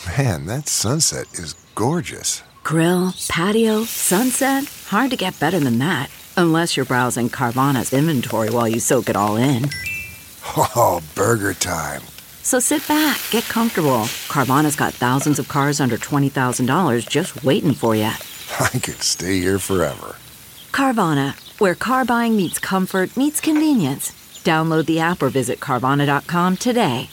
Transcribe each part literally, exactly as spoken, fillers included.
Man, that sunset is gorgeous. Grill, patio, sunset. Hard to get better than that. Unless you're browsing Carvana's inventory while you soak it all in. Oh, burger time. So sit back, get comfortable. Carvana's got thousands of cars under twenty thousand dollars just waiting for you. I could stay here forever. Carvana, where car buying meets comfort, meets convenience. Download the app or visit Carvana dot com today.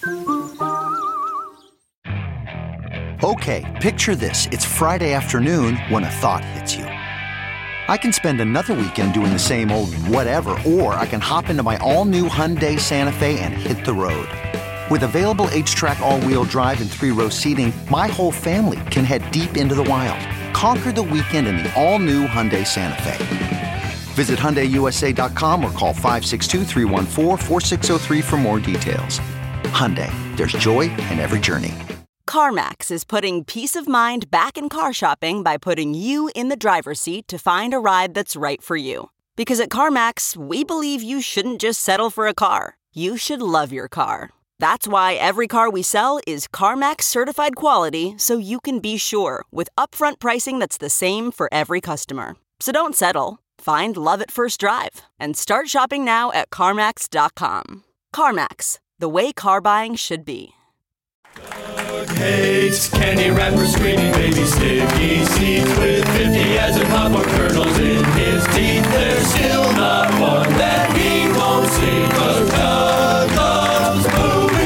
Okay, picture this. It's Friday afternoon when a thought hits you. I can spend another weekend doing the same old whatever, or I can hop into my all-new Hyundai Santa Fe and hit the road. With available H-Track all-wheel drive and three-row seating, my whole family can head deep into the wild. Conquer the weekend in the all-new Hyundai Santa Fe. Visit Hyundai U S A dot com or call five six two, three one four, four six zero three for more details. Hyundai, there's joy in every journey. CarMax is putting peace of mind back in car shopping by putting you in the driver's seat to find a ride that's right for you. Because at CarMax, we believe you shouldn't just settle for a car. You should love your car. That's why every car we sell is CarMax certified quality, so you can be sure with upfront pricing that's the same for every customer. So don't settle. Find love at first drive and start shopping now at CarMax dot com. CarMax, the way car buying should be. Doug hates candy wrappers, screaming baby sticky seeds with fifty as in popcorn kernels in his teeth. There's still not one that he won't see, 'cause Doug loves movies.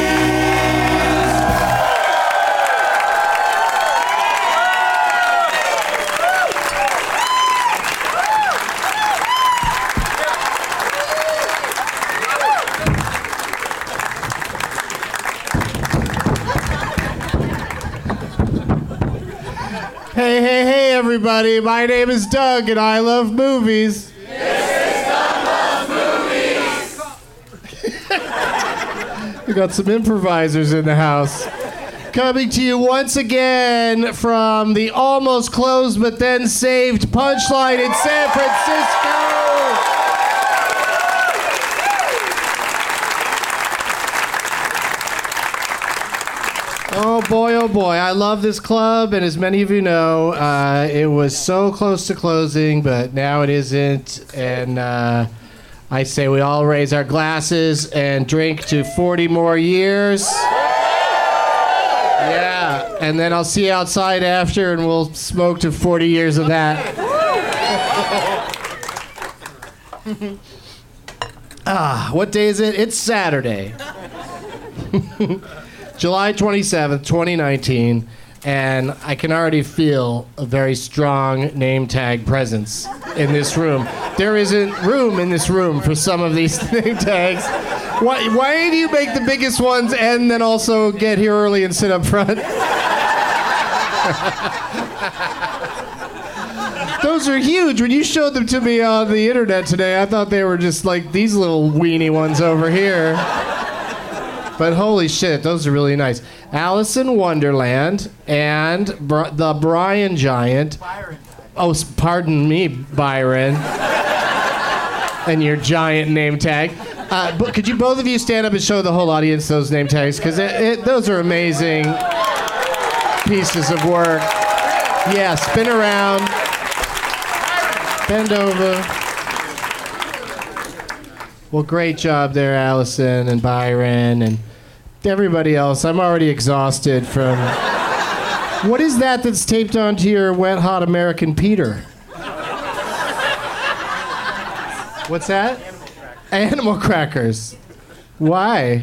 Hey, hey, hey, everybody. My name is Doug, and I love movies. This is Doug Loves Movies. We got some improvisers in the house. Coming to you once again from the almost closed but then saved Punchline in San Francisco. Oh boy, oh boy. I love this club, and as many of you know, uh, it was so close to closing, but now it isn't. And uh, I say we all raise our glasses and drink to forty more years. Yeah, and then I'll see you outside after, and we'll smoke to forty years of that. Ah, what day is it? It's Saturday. July twenty-seventh, twenty nineteen, and I can already feel a very strong name tag presence in this room. There isn't room in this room for some of these name tags. Why, why do you make the biggest ones and then also get here early and sit up front? Those are huge. When you showed them to me on the internet today, I thought they were just like these little weenie ones over here. But holy shit, those are really nice. Alice in Wonderland and Br- the Brian Giant. Byron. Oh, pardon me, Byron. And your giant name tag. Uh, but could you both of you stand up and show the whole audience those name tags? Because it, it, those are amazing pieces of work. Yeah, spin around. Bend over. Well, great job there, Allison and Byron and everybody else. I'm already exhausted from... What is that that's taped onto your Wet Hot American Peter? What's that? Animal crackers. Why?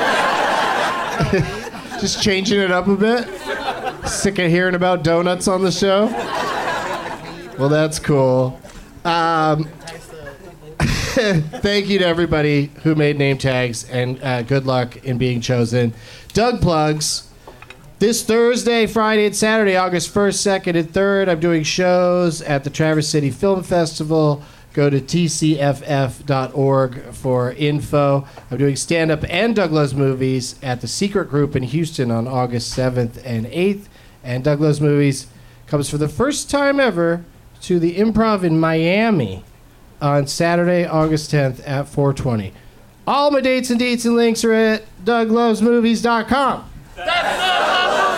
Just changing it up a bit? Sick of hearing about donuts on the show? Well, that's cool. Um... Thank you to everybody who made name tags, and uh, good luck in being chosen. Doug plugs. This Thursday, Friday, and Saturday, August first, second, and third, I'm doing shows at the Traverse City Film Festival. Go to T C F F dot org for info. I'm doing stand-up and Doug Loves Movies at the Secret Group in Houston on August seventh and eighth. And Doug Loves Movies comes for the first time ever to the Improv in Miami on Saturday, August tenth at four twenty. All my dates and deets and links are at Doug Loves Movies dot com. That's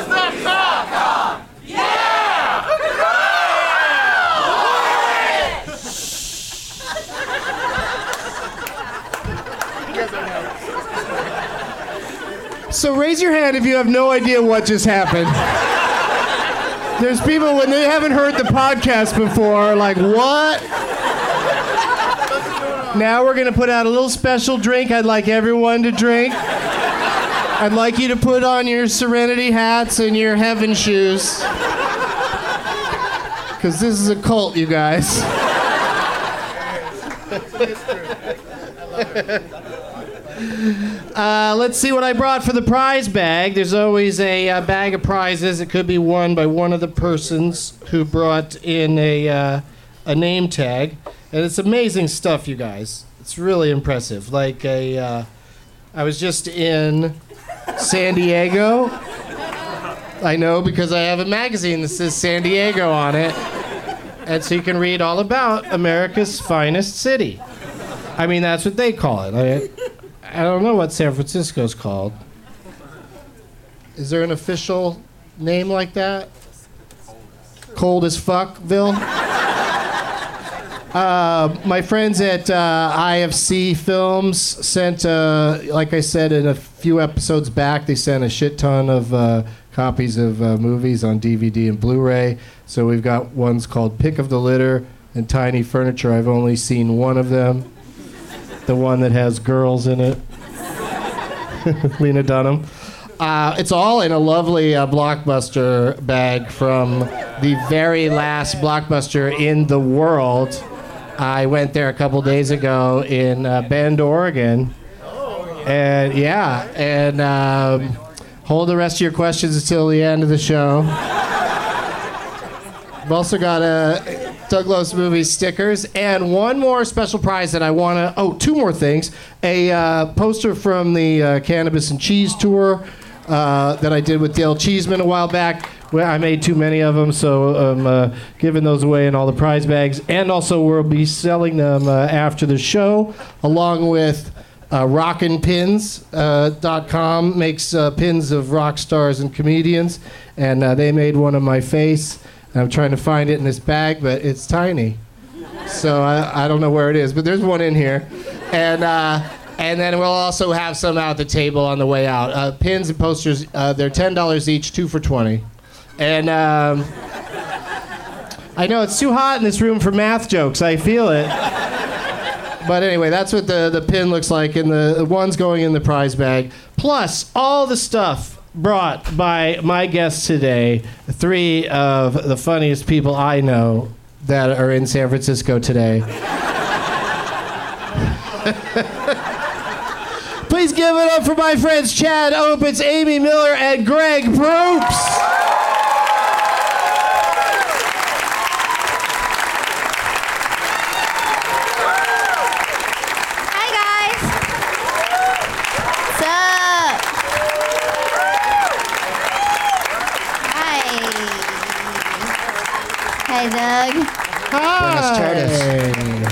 So raise your hand if you have no idea what just happened. There's people, when they haven't heard the podcast before, like, what? Now we're going to put out a little special drink I'd like everyone to drink. I'd like you to put on your Serenity hats and your heaven shoes. Because this is a cult, you guys. Uh, let's see what I brought for the prize bag. There's always a uh, bag of prizes. It could be won by one of the persons who brought in a uh, a name tag, and it's amazing stuff, you guys. It's really impressive. Like a, uh, I was just in San Diego. I know because I have a magazine that says San Diego on it, and so you can read all about America's finest city. I mean, that's what they call it. I, I don't know what San Francisco's called. Is there an official name like that? Cold as fuckville? Uh, my friends at uh, I F C Films sent, uh, like I said in a few episodes back, they sent a shit ton of uh, copies of uh, movies on D V D and Blu-ray. So we've got ones called Pick of the Litter and Tiny Furniture. I've only seen one of them. The one that has girls in it. Lena Dunham. Uh, it's all in a lovely uh, Blockbuster bag from the very last Blockbuster in the world. I went there a couple days ago in uh, Bend, Oregon. And yeah, and um, hold the rest of your questions until the end of the show. I've also got a Doug Loves Movies stickers, and one more special prize that I want to... Oh, two more things. A uh, poster from the uh, Cannabis and Cheese Tour uh, that I did with Dale Cheeseman a while back. Well, I made too many of them, so I'm uh, giving those away in all the prize bags. And also, we'll be selling them uh, after the show, along with uh, rockin pins dot com. Uh, makes uh, pins of rock stars and comedians, and uh, they made one of my face. I'm trying to find it in this bag, but it's tiny. So I, I don't know where it is, but there's one in here. And uh, and then we'll also have some out at the table on the way out. Uh, pins and posters, uh, they're ten dollars each, two for twenty. And um, I know it's too hot in this room for math jokes. I feel it. But anyway, that's what the, the pin looks like, and the, the one's going in the prize bag. Plus, all the stuff brought by my guests today, three of the funniest people I know that are in San Francisco today. Please give it up for my friends Chad Opitz, Amy Miller, and Greg Proops. Hi, Doug. Hi.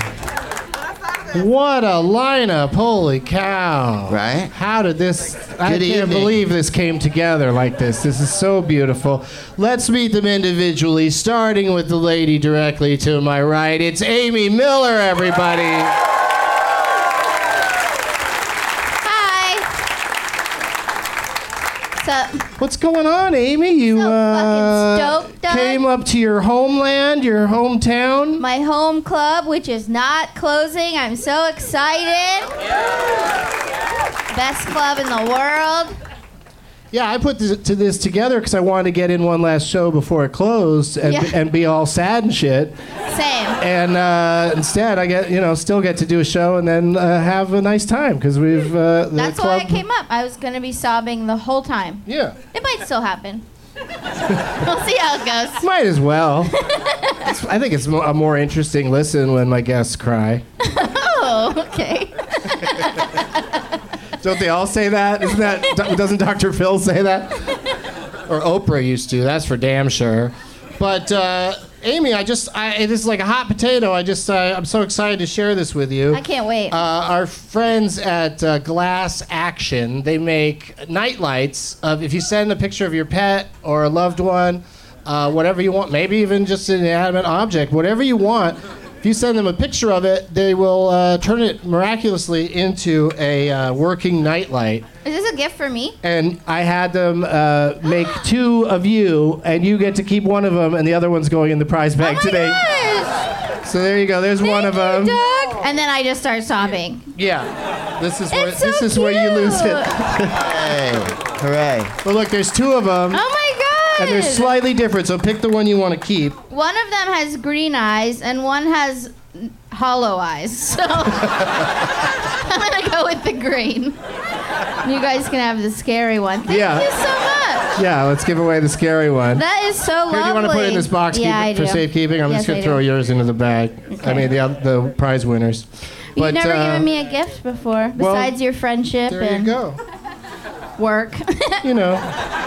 What a lineup. Holy cow. Right? How did this... I Good can't evening. believe this came together like this. This is so beautiful. Let's meet them individually, starting with the lady directly to my right. It's Amy Miller, everybody. What's up? What's going on, Amy? You So uh, fucking stoked, Doug. came up to your homeland, your hometown. My home club, which is not closing. I'm so excited. Best club in the world. Yeah, I put this, to this together because I wanted to get in one last show before it closed and, Yeah. and be all sad and shit. Same. And uh, instead, I get you know still get to do a show and then uh, have a nice time because we've uh, the That's club. why I came up. I was gonna be sobbing the whole time. Yeah, It might still happen. We'll see how it goes. might as well. It's- I think it's mo- a more interesting listen when my guests cry. Oh, okay. Don't they all say that? Isn't that doesn't Doctor Phil say that? Or Oprah used to. That's for damn sure. But uh, Amy, I just I, this is like a hot potato. I just uh, I'm so excited to share this with you. I can't wait. Uh, our friends at uh, Glass Action, they make night lights of if you send a picture of your pet or a loved one, uh, whatever you want, maybe even just an inanimate object, whatever you want. If If you send them a picture of it, they will uh, turn it miraculously into a uh, working nightlight. Is this a gift for me? And I had them uh, make two of you, and you get to keep one of them, and the other one's going in the prize bag Oh my today. gosh. So there you go. There's Thank one of you, them. Doug. And then I just start sobbing. Yeah. This is where It's so this is where you lose it. Hey, hooray. Well, look, there's two of them, Oh my god. and they're slightly different. So pick the one you want to keep. One of them has green eyes and one has hollow eyes. So I'm gonna go with the green. You guys can have the scary one. Thank Yeah. you so much. Yeah, let's give away the scary one. That is so lovely. Here, do you want to put it in this box Yeah, keep I it for do. safekeeping? I'm Yes, just going I to throw do. yours into the bag. I Okay. mean, the oth- the prize winners. You've But, never uh, given me a gift before, well, besides your friendship There you and go. work. You know.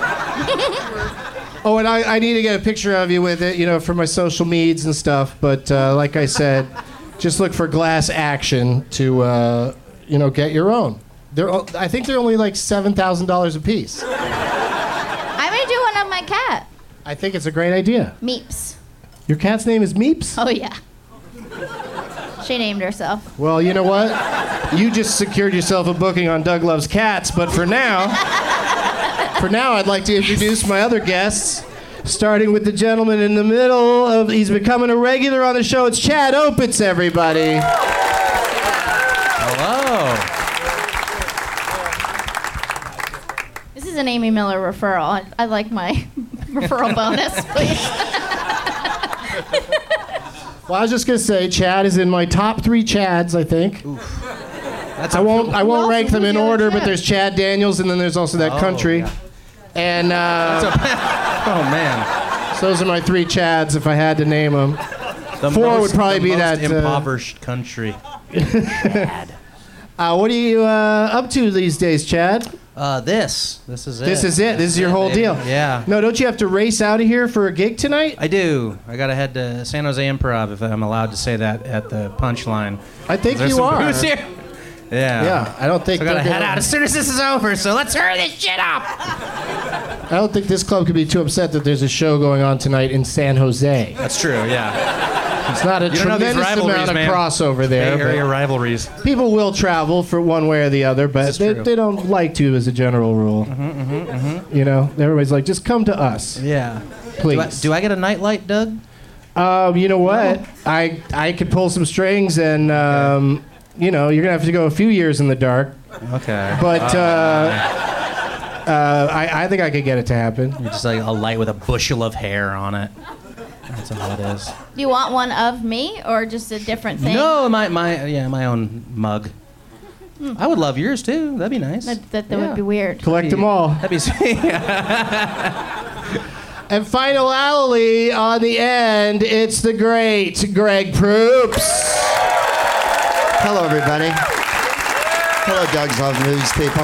Oh, and I, I need to get a picture of you with it, you know, for my social medias and stuff. But uh, like I said, just look for Glass Action to, uh, you know, get your own. They're, o- I think they're only like seven thousand dollars a piece. I'm gonna do one of my cat, I think it's a great idea. Meeps. Your cat's name is Meeps? Oh yeah. She named herself. Well, you know what? You just secured yourself a booking on Doug Loves Cats, but for now, for now, I'd like to introduce my other guests, starting with the gentleman in the middle of, he's becoming a regular on the show. It's Chad Opitz, everybody. Hello. This is an Amy Miller referral. I, I like my referral bonus, please. Well, I was just gonna say, Chad is in my top three Chads, I think. That's I won't, I won't Who rank else- them who's in the other order, but Chad? there's Chad Daniels, and then there's also that Oh, country. yeah. And uh, Oh man. so those are my three Chads if I had to name them. The Four most, would probably the be most that, uh, impoverished country. Uh, what are you uh, up to these days, Chad? Uh, this. This is it. This is it. This is your it, whole baby. deal. Yeah. No, don't you have to race out of here for a gig tonight? I do. I gotta head to San Jose Improv if I'm allowed to say that at the punchline. I think Is there you some are. booze here? Yeah. Yeah, I don't think. So I gotta they're head gonna- out as soon as this is over. So let's hurry this shit up. I don't think this club could be too upset that there's a show going on tonight in San Jose. That's true. Yeah. It's not a You don't know these tremendous rivalries, amount of man. crossover there. Bay Area but rivalries. people will travel for one way or the other, but This is they, true. they don't like to as a general rule. You know, everybody's like, just come to us, Yeah. please. Do I, do I get a nightlight, Doug? Um, you know what? I I could pull some strings, and um, you know, you're gonna have to go a few years in the dark. Okay. But uh, uh, I, I think I could get it to happen. You're just like a light with a bushel of hair on it. That's all it is. Do you want one of me or just a different thing? No, my my yeah, my own mug. I would love yours too. That'd be nice. That, that, that Yeah. would be weird. Collect them all. That'd be sweet. And finally, on the end, it's the great Greg Proops. Hello, everybody. Hello, Doug's Love Movies people.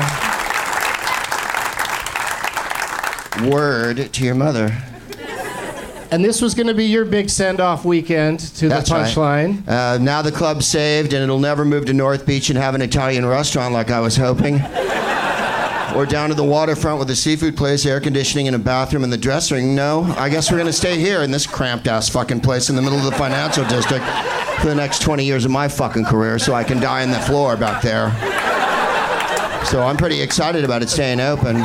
Word to your mother. And this was going to be your big send-off weekend to That's the right. punchline. Uh, now the club's saved, and it'll never move to North Beach and have an Italian restaurant like I was hoping. Or down to the waterfront with a seafood place, air conditioning, and a bathroom in the dressing room. No, I guess we're going to stay here in this cramped-ass fucking place in the middle of the financial district for the next twenty years of my fucking career so I can die on the floor back there. So I'm pretty excited about it staying open.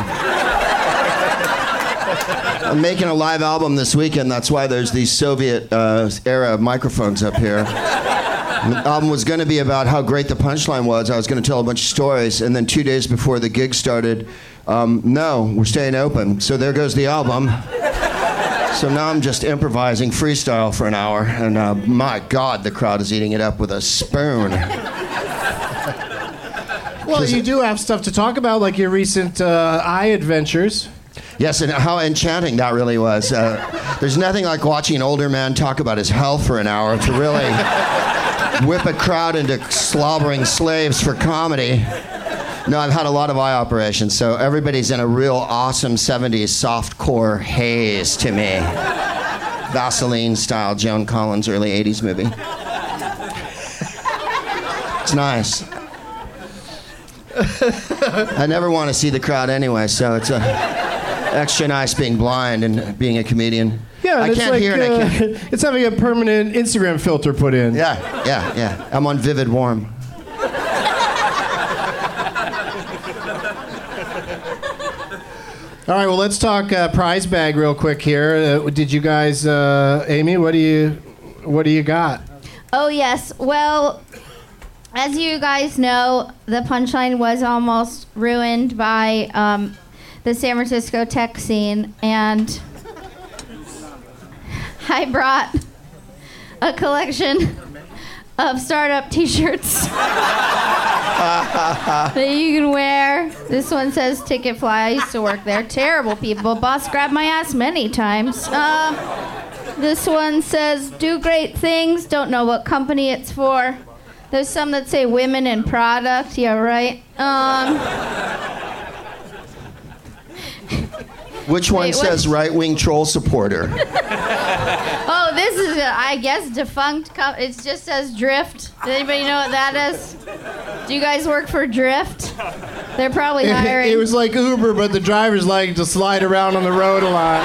I'm making a live album this weekend. That's why there's these Soviet uh, era microphones up here. The album was going to be about how great the punchline was. I was going to tell a bunch of stories. And then two days before the gig started, um, no, we're staying open. So there goes the album. So now I'm just improvising freestyle for an hour. And uh, my God, the crowd is eating it up with a spoon. Well, you do have stuff to talk about, like your recent uh, eye adventures. Yes, and how enchanting that really was. Uh, there's nothing like watching an older man talk about his health for an hour to really whip a crowd into slobbering slaves for comedy. No, I've had a lot of eye operations, so everybody's in a real awesome seventies softcore haze to me. Vaseline style Joan Collins early eighties movie. It's nice. I never want to see the crowd anyway, so it's a extra nice being blind and being a comedian. Yeah, Yeah, I and it's can't like, hear and I uh, can't. It's having a permanent Instagram filter put in. Yeah, yeah, yeah. I'm on Vivid Warm. All right, well, let's talk uh, prize bag real quick here. Uh, did you guys, uh, Amy? What do you, what do you got? Oh, yes. Well, as you guys know, the punchline was almost ruined by um, the San Francisco tech scene, and I brought a collection of startup t-shirts that you can wear. This one says Ticket Fly. I used to work there. Terrible people. Boss grabbed my ass many times. Uh, this one says Do Great Things. Don't know what company it's for. There's some that say Women in Product. Yeah, right. Um, Which one Wait, what? says right-wing troll supporter? oh, this is, a, I guess, defunct. Co- it just says Drift. Does anybody know what that is? Do you guys work for Drift? They're probably It, hiring. it was like Uber, but the drivers like to slide around on the road a lot.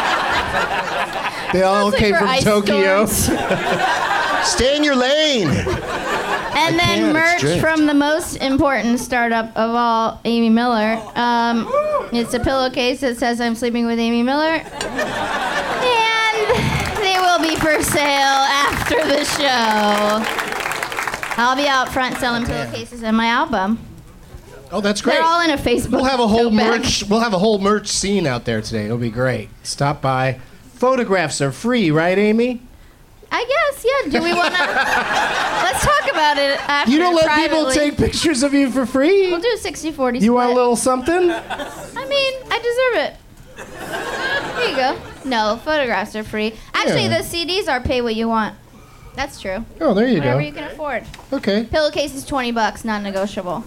They all Mostly came for from ice Tokyo. storms. Stay in your lane. And I then can't, it's merch Drift. from the most important startup of all, Amy Miller. Um, it's a pillowcase that says I'm sleeping with Amy Miller. And they will be for sale after the show. I'll be out front selling pillowcases in my album. Oh, that's great. They're all in a Facebook. We'll have a whole tote bag. merch. We'll have a whole merch scene out there today. It'll be great. Stop by. Photographs are free, right, Amy? I guess, yeah. Do we want to? Let's talk about it after. You don't let privately. people take pictures of you for free? We'll do a sixty forty You want a split. little something? I mean, I deserve it. Here you go. No, photographs are free. Actually, Yeah. the C Ds are pay what you want. That's true. Oh, there you Whatever go. you can afford. Okay. Pillowcase is twenty bucks, non-negotiable.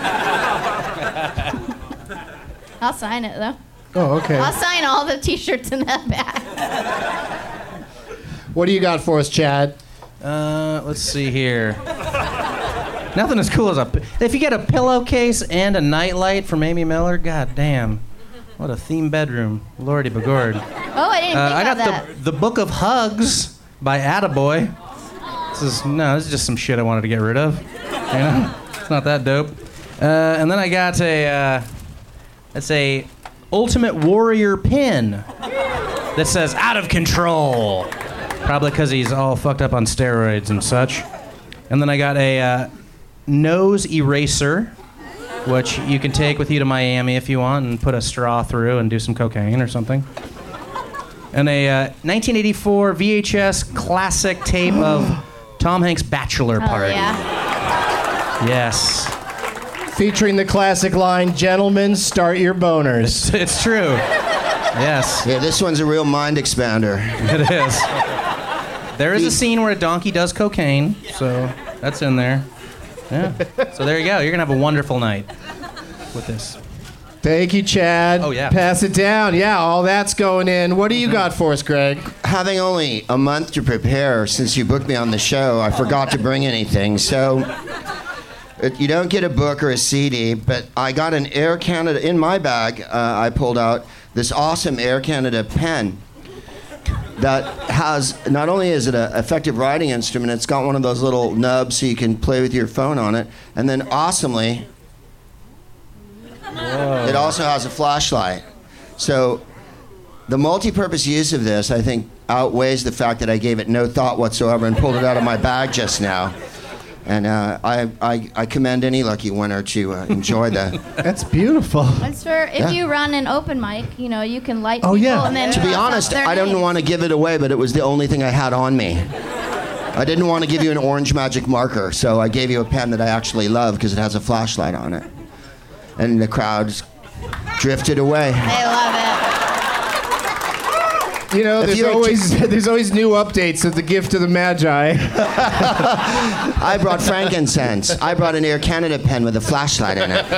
I'll sign it though. Oh, okay. I'll sign all the T-shirts in that bag. What do you got for us, Chad? Uh, let's see here. Nothing as cool as a. If you get a pillowcase and a nightlight from Amy Miller, god damn, what a theme bedroom, Lordy Begord. Oh, I didn't Uh, think I got about that. the the Book of Hugs by Attaboy. This is no, this is just some shit I wanted to get rid of. You know, it's not that dope. Uh, and then I got a uh, that's a Ultimate Warrior pin that says "Out of Control," probably because he's all fucked up on steroids and such. And then I got a uh, nose eraser, which you can take with you to Miami if you want and put a straw through and do some cocaine or something. And a uh, nineteen eighty-four V H S classic tape of Tom Hanks' Bachelor Oh Party. yeah. Yes. Featuring the classic line, "Gentlemen, start your boners." It's true. Yes, Yeah, this one's a real mind expander. it is. There is a scene where a donkey does cocaine, so that's in there. Yeah. So there you go. You're going to have a wonderful night with this. Thank you, Chad. Oh, yeah. Pass it down. Yeah, all that's going in. What do you got for us, Greg? Having only a month to prepare since you booked me on the show, I forgot to bring anything. So uh, you don't get a book or a C D, but I got an Air Canada in my bag. Uh, I pulled out this awesome Air Canada pen that has, not only is it an effective writing instrument, it's got one of those little nubs so you can play with your phone on it, and then awesomely, it also has a flashlight. So the multi-purpose use of this, I think, outweighs the fact that I gave it no thought whatsoever and pulled it out of my bag just now. And uh, I, I, I commend any lucky winner to uh, enjoy the. That's beautiful. That's for if Yeah. you run an open mic, you know, you can light Oh, people yeah. and then To be cross off honest, their I didn't names. want to give it away, but it was the only thing I had on me. I didn't want to give you an orange magic marker, so I gave you a pen that I actually love because it has a flashlight on it. And the crowd drifted away. I love it. You know, If there's you're a always there's always new updates of the gift of the Magi. I brought frankincense. I brought an Air Canada pen with a flashlight in it.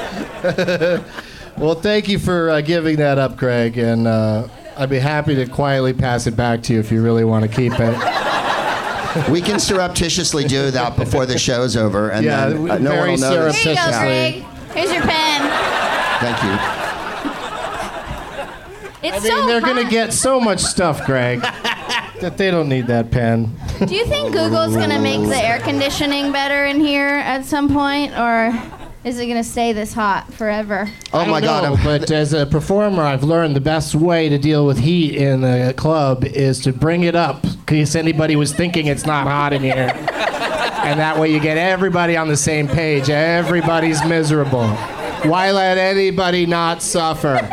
Well, thank you for uh, giving that up, Greg, and uh, I'd be happy to quietly pass it back to you if you really want to keep it. We can surreptitiously do that before the show's over, and Yeah, then uh, no one very will notice. Here you go, Suspiciously. Greg. Here's your pen. Thank you. It's I mean, so they're hot. gonna get so much stuff, Greg, that they don't need that pen. Do you think Google's gonna make the air conditioning better in here at some point, or is it gonna stay this hot forever? Oh I don't my God! know, I'm- but as a performer, I've learned the best way to deal with heat in the club is to bring it up in case anybody was thinking it's not hot in here. And that way you get everybody on the same page. Everybody's miserable. Why let anybody not suffer?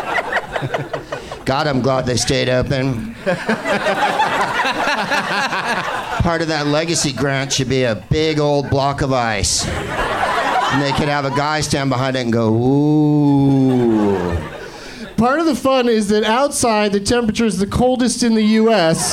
God, I'm glad they stayed open. Part of that legacy grant should be a big old block of ice. And they could have a guy stand behind it and go, ooh. Part of the fun is that outside the temperature is the coldest in the U S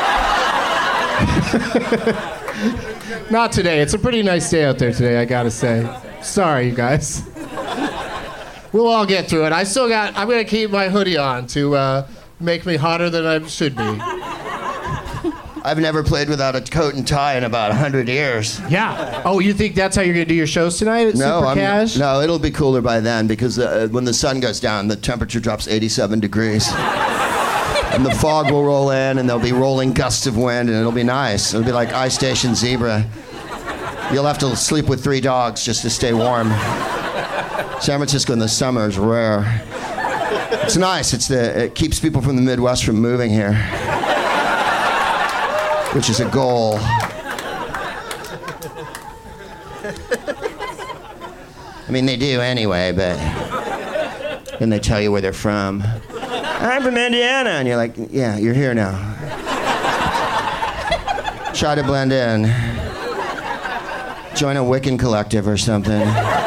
Not today. It's a pretty nice day out there today, I gotta say. Sorry, you guys. We'll all get through it. I still got, I'm gonna keep my hoodie on to uh, make me hotter than I should be. I've never played without a coat and tie in about one hundred years. Yeah. Oh, you think that's how you're gonna do your shows tonight at No, Super I'm, Cash? no, it'll be cooler by then because uh, when the sun goes down, the temperature drops eighty-seven degrees. And the fog will roll in, and there'll be rolling gusts of wind, and it'll be nice. It'll be like Ice Station Zebra. You'll have to sleep with three dogs just to stay warm. San Francisco in the summer is rare. It's nice. It's the, it keeps people from the Midwest from moving here, which is a goal. I mean, they do anyway, but then they tell you where they're from. I'm from Indiana, and you're like, yeah, you're here now. Try to blend in. Join a Wiccan collective or something.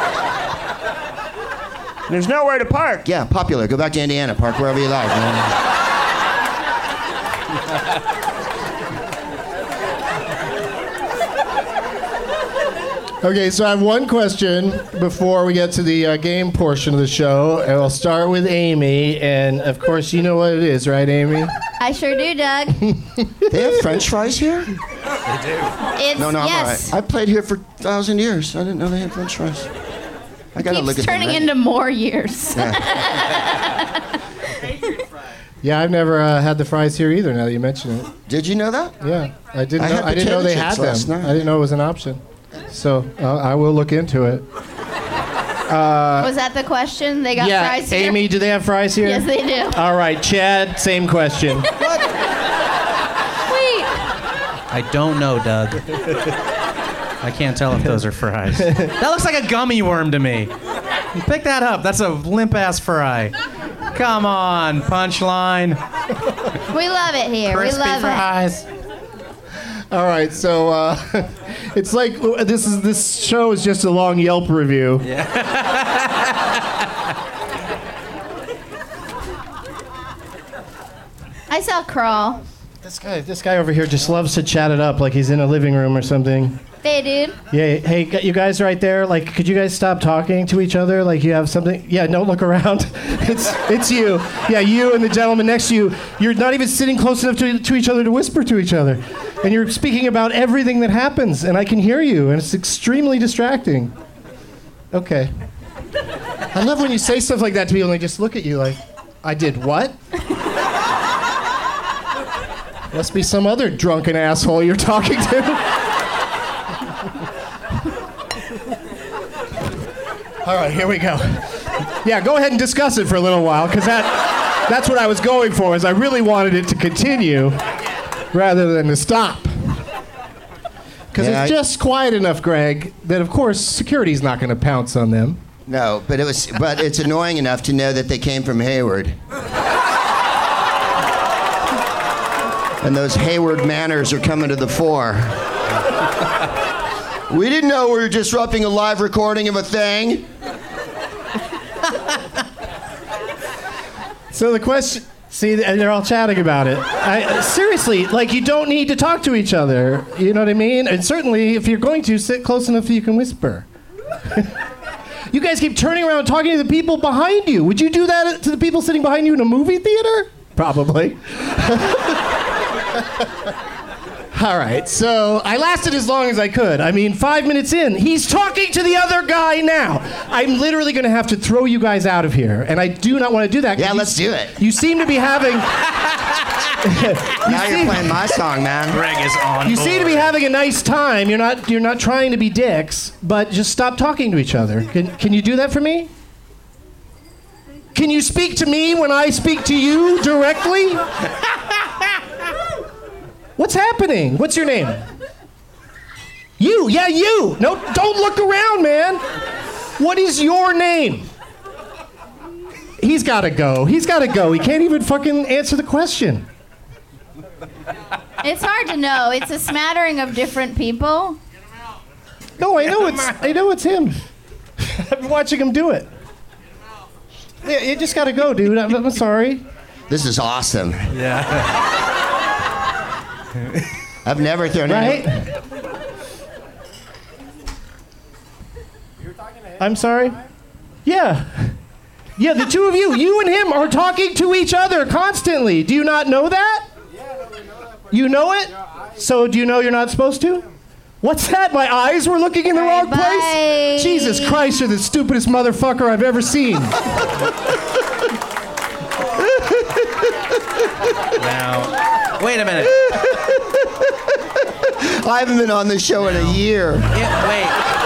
There's nowhere to park. Yeah, popular. Go back to Indiana. Park wherever you like, man. Okay, so I have one question before we get to the uh, game portion of the show. And I'll start with Amy, and of course you know what it is, right, Amy? I sure do, Doug. They have French fries here? It's No, no, I'm yes. all right. I played here for a thousand years. I didn't know they had French fries. I gotta Keeps look at turning them. into more years. Yeah, I've never uh, had the fries here either. Now that you mention it. Did you know that? Yeah, I didn't. I know, had I didn't know potato they chips had them. last night. I didn't know it was an option. So uh, I will look into it. Was that the question? They got yeah, fries here? Amy, do they have fries here? Yes, they do. All right, Chad, same question. Wait. I don't know, Doug. I can't tell if those are fries. That looks like a gummy worm to me. Pick that up. That's a limp-ass fry. Come on, punchline. We love it here. Crispy we love fries. All right, so uh, it's like this is this show is just a long Yelp review. it. I saw Crawl. This guy, this guy over here just loves to chat it up like he's in a living room or something. Hey, dude. Yeah, hey, gu- you guys right there, like, could you guys stop talking to each other? Like, you have something? Yeah, don't look around. it's it's you. Yeah, you and the gentleman next to you. You're not even sitting close enough to, to each other to whisper to each other. And you're speaking about everything that happens, and I can hear you, and it's extremely distracting. Okay. I love when you say stuff like that to people, and they just look at you like, I did what? Must be some other drunken asshole you're talking to. All right, here we go. Yeah, go ahead and discuss it for a little while, because that, that's what I was going for, is I really wanted it to continue rather than to stop. Because Yeah, it's I- just quiet enough, Greg, that of course security's not going to pounce on them. No, but it was. But it's annoying enough to know that they came from Hayward. And those Hayward manners are coming to the fore. We didn't know we were disrupting a live recording of a thing. So the question, see, and they're all chatting about it. I, seriously, like, you don't need to talk to each other. You know what I mean? And certainly, if you're going to, sit close enough so you can whisper. You guys keep turning around and talking to the people behind you. Would you do that to the people sitting behind you in a movie theater? Probably. All right, so I lasted as long as I could. I mean, five minutes in, he's talking to the other guy now. I'm literally going to have to throw you guys out of here, and I do not want to do that. Yeah, you, let's do it. You seem to be having... now seem, you're playing my song, man. Greg is on You board. seem to be having a nice time. You're not You're not trying to be dicks, but just stop talking to each other. Can, can you do that for me? Can you speak to me when I speak to you directly? What's happening? What's your name? You, yeah, you. No, don't look around, man. What is your name? He's gotta go. He's gotta go. He can't even fucking answer the question. It's hard to know. It's a smattering of different people. No, I know it's I know it's him. I've been watching him do it. Yeah, you just gotta go, dude. I'm, I'm sorry. This is awesome. Yeah. I've never thrown Right? any... I'm sorry? Yeah. Yeah, the two of you, you and him are talking to each other constantly. Do you not know that? Yeah, we know that. You know it? So do you know you're not supposed to? What's that? My eyes were looking in the wrong Bye. place? Jesus Christ, you're the stupidest motherfucker I've ever seen. Now, wait a minute. I haven't been on this show in a year. Yeah, wait.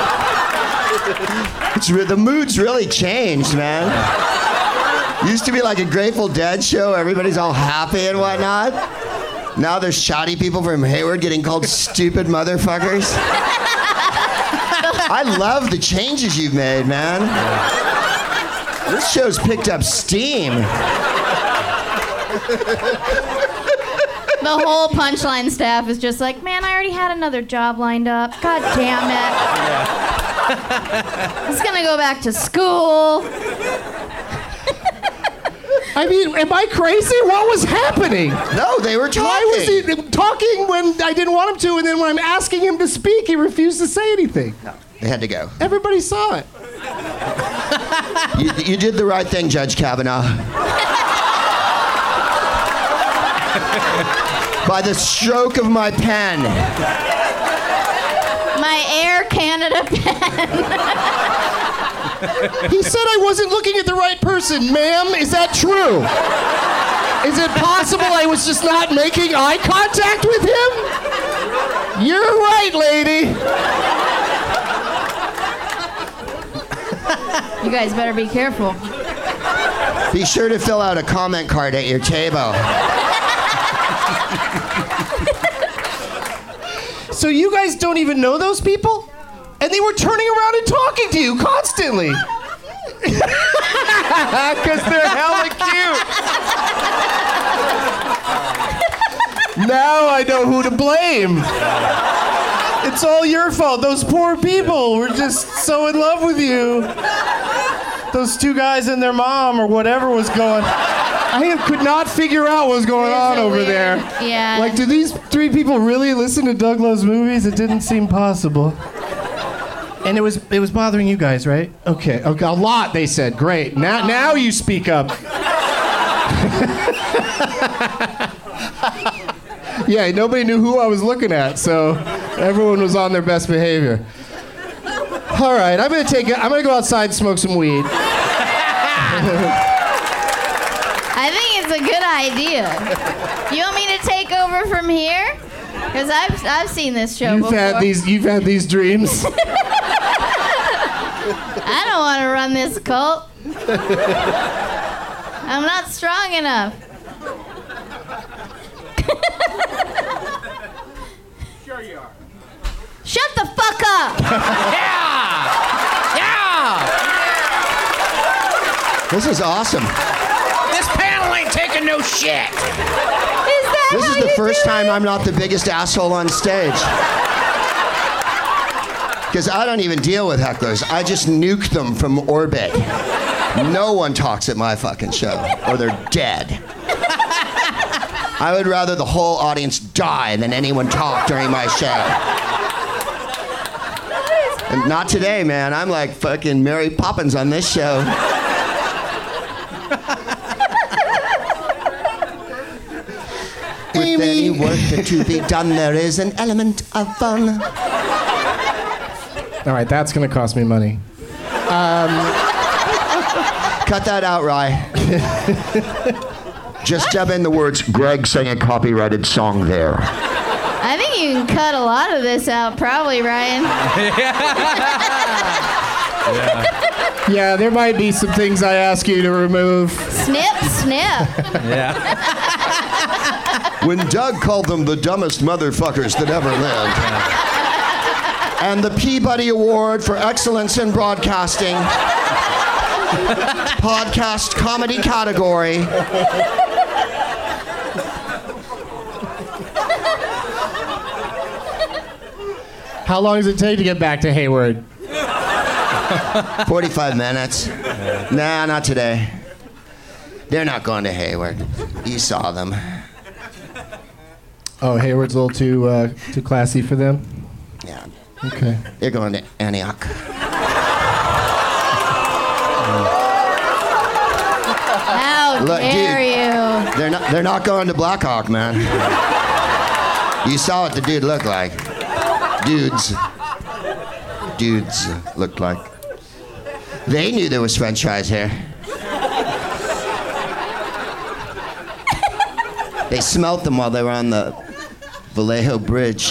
It's re- the mood's really changed, man. Used to be like a Grateful Dead show. Everybody's all happy and whatnot. Now there's shoddy people from Hayward getting called stupid motherfuckers. I love the changes you've made, man. This show's picked up steam. The whole Punchline staff is just like, man, I already had another job lined up. God damn it. I was gonna go back to school. I mean, am I crazy? What was happening? No, they were talking. Why was he talking when I didn't want him to, and then when I'm asking him to speak, he refused to say anything? No, they had to go. Everybody saw it. You, you did the right thing, Judge Kavanaugh. By the stroke of my pen. My Air Canada pen. He said I wasn't looking at the right person, ma'am. Is that true? Is it possible I was just not making eye contact with him? You're right, lady. You guys better be careful. Be sure to fill out a comment card at your table. So you guys don't even know those people? And they were turning around and talking to you constantly. Because they're hella cute. Now I know who to blame. It's all your fault. Those poor people were just so in love with you. Those two guys and their mom or whatever was going. I could not figure out what was going on over weird. there. Yeah. Like, do these three people really listen to Doug Loves Movies? It didn't seem possible. And it was it was bothering you guys, right? Okay, okay, a lot. They said, great. Now now you speak up. Yeah, nobody knew who I was looking at, so everyone was on their best behavior. All right, I'm gonna take it. I'm gonna go outside and smoke some weed. I think it's a good idea. You want me to take over from here? Because I've I've seen this show You've before. had these you've had these dreams. I don't want to run this cult. I'm not strong enough. Sure you are. Shut the fuck up! Yeah! Yeah! This is awesome. This panel ain't taking no shit. Is that This how is the you first do time it? I'm not the biggest asshole on stage. Because I don't even deal with hecklers. I just nuke them from orbit. No one talks at my fucking show, or they're dead. I would rather the whole audience die than anyone talk during my show. And not today, man. I'm like fucking Mary Poppins on this show. With Amy. any work that to be done, there is an element of fun. All right, that's going to cost me money. Cut that out, Rye. Just dub in the words, Greg sang a copyrighted song there. I think you can cut a lot of this out, probably, Ryan. Yeah, there might be some things I ask you to remove. Snip, snip. Yeah. When Doug called them the dumbest motherfuckers that ever lived. And the Peabody Award for Excellence in Broadcasting. Podcast comedy category. How long does it take to get back to Hayward? forty-five minutes. Nah, not today. They're not going to Hayward. You saw them. Oh, Hayward's a little too uh, too classy for them? Yeah. Okay. They're going to Antioch. How Look, dare dude. you? They're not they're not going to Blackhawk, man. You saw what the dude looked like. Dudes. Dudes looked like. They knew there was French fries here. They smelt them while they were on the Vallejo Bridge.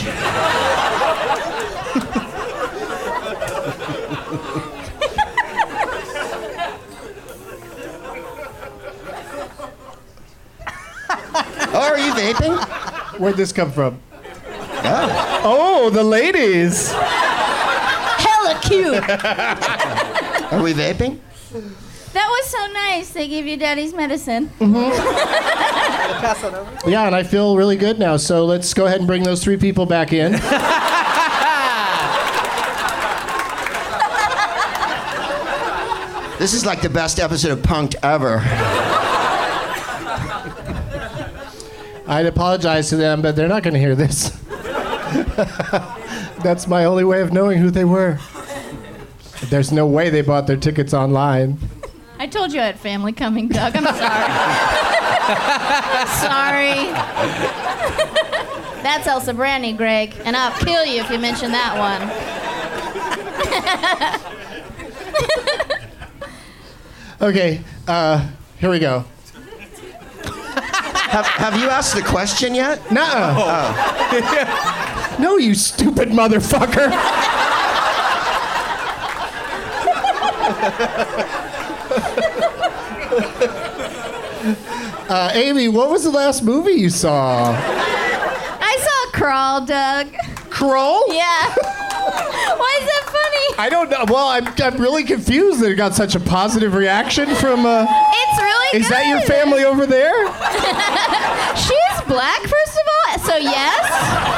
Oh, are you vaping? Where'd this come from? Oh. Oh, the ladies. Hella cute. Are we vaping? That was so nice. They gave you daddy's medicine. Yeah, and I feel really good now, so let's go ahead and bring those three people back in. This is like the best episode of Punk'd ever. I'd apologize to them, but they're not going to hear this. That's my only way of knowing who they were. There's no way they bought their tickets online. I told you I had family coming, Doug. I'm sorry. Sorry. That's Elsa Brandy, Greg, and I'll kill you if you mention that one. Okay, uh, here we go. Have, have you asked the question yet? Nuh-uh. Oh. No, you stupid motherfucker. uh, Amy, what was the last movie you saw? I saw Crawl, Doug. Crawl? Yeah. Why is that funny? I don't know. Well, I'm, I'm really confused that it got such a positive reaction from. Uh, It's really is good. that your family over there? She's black, first of all, so yes.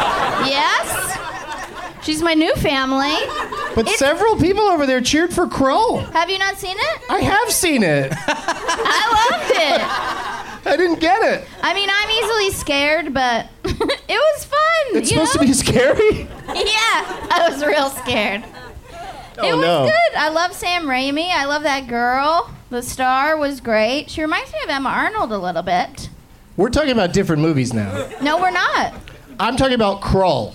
Yes. She's my new family. But It's- several people over there cheered for Krull. Have you not seen it? I have seen it. I loved it. I didn't get it. I mean, I'm easily scared, but it was fun. It's you supposed know? to be scary. Yeah, I was real scared. Oh, it was no. good. I love Sam Raimi. I love that girl. The star was great. She reminds me of Emma Arnold a little bit. We're talking about different movies now. No, we're not. I'm talking about Krull.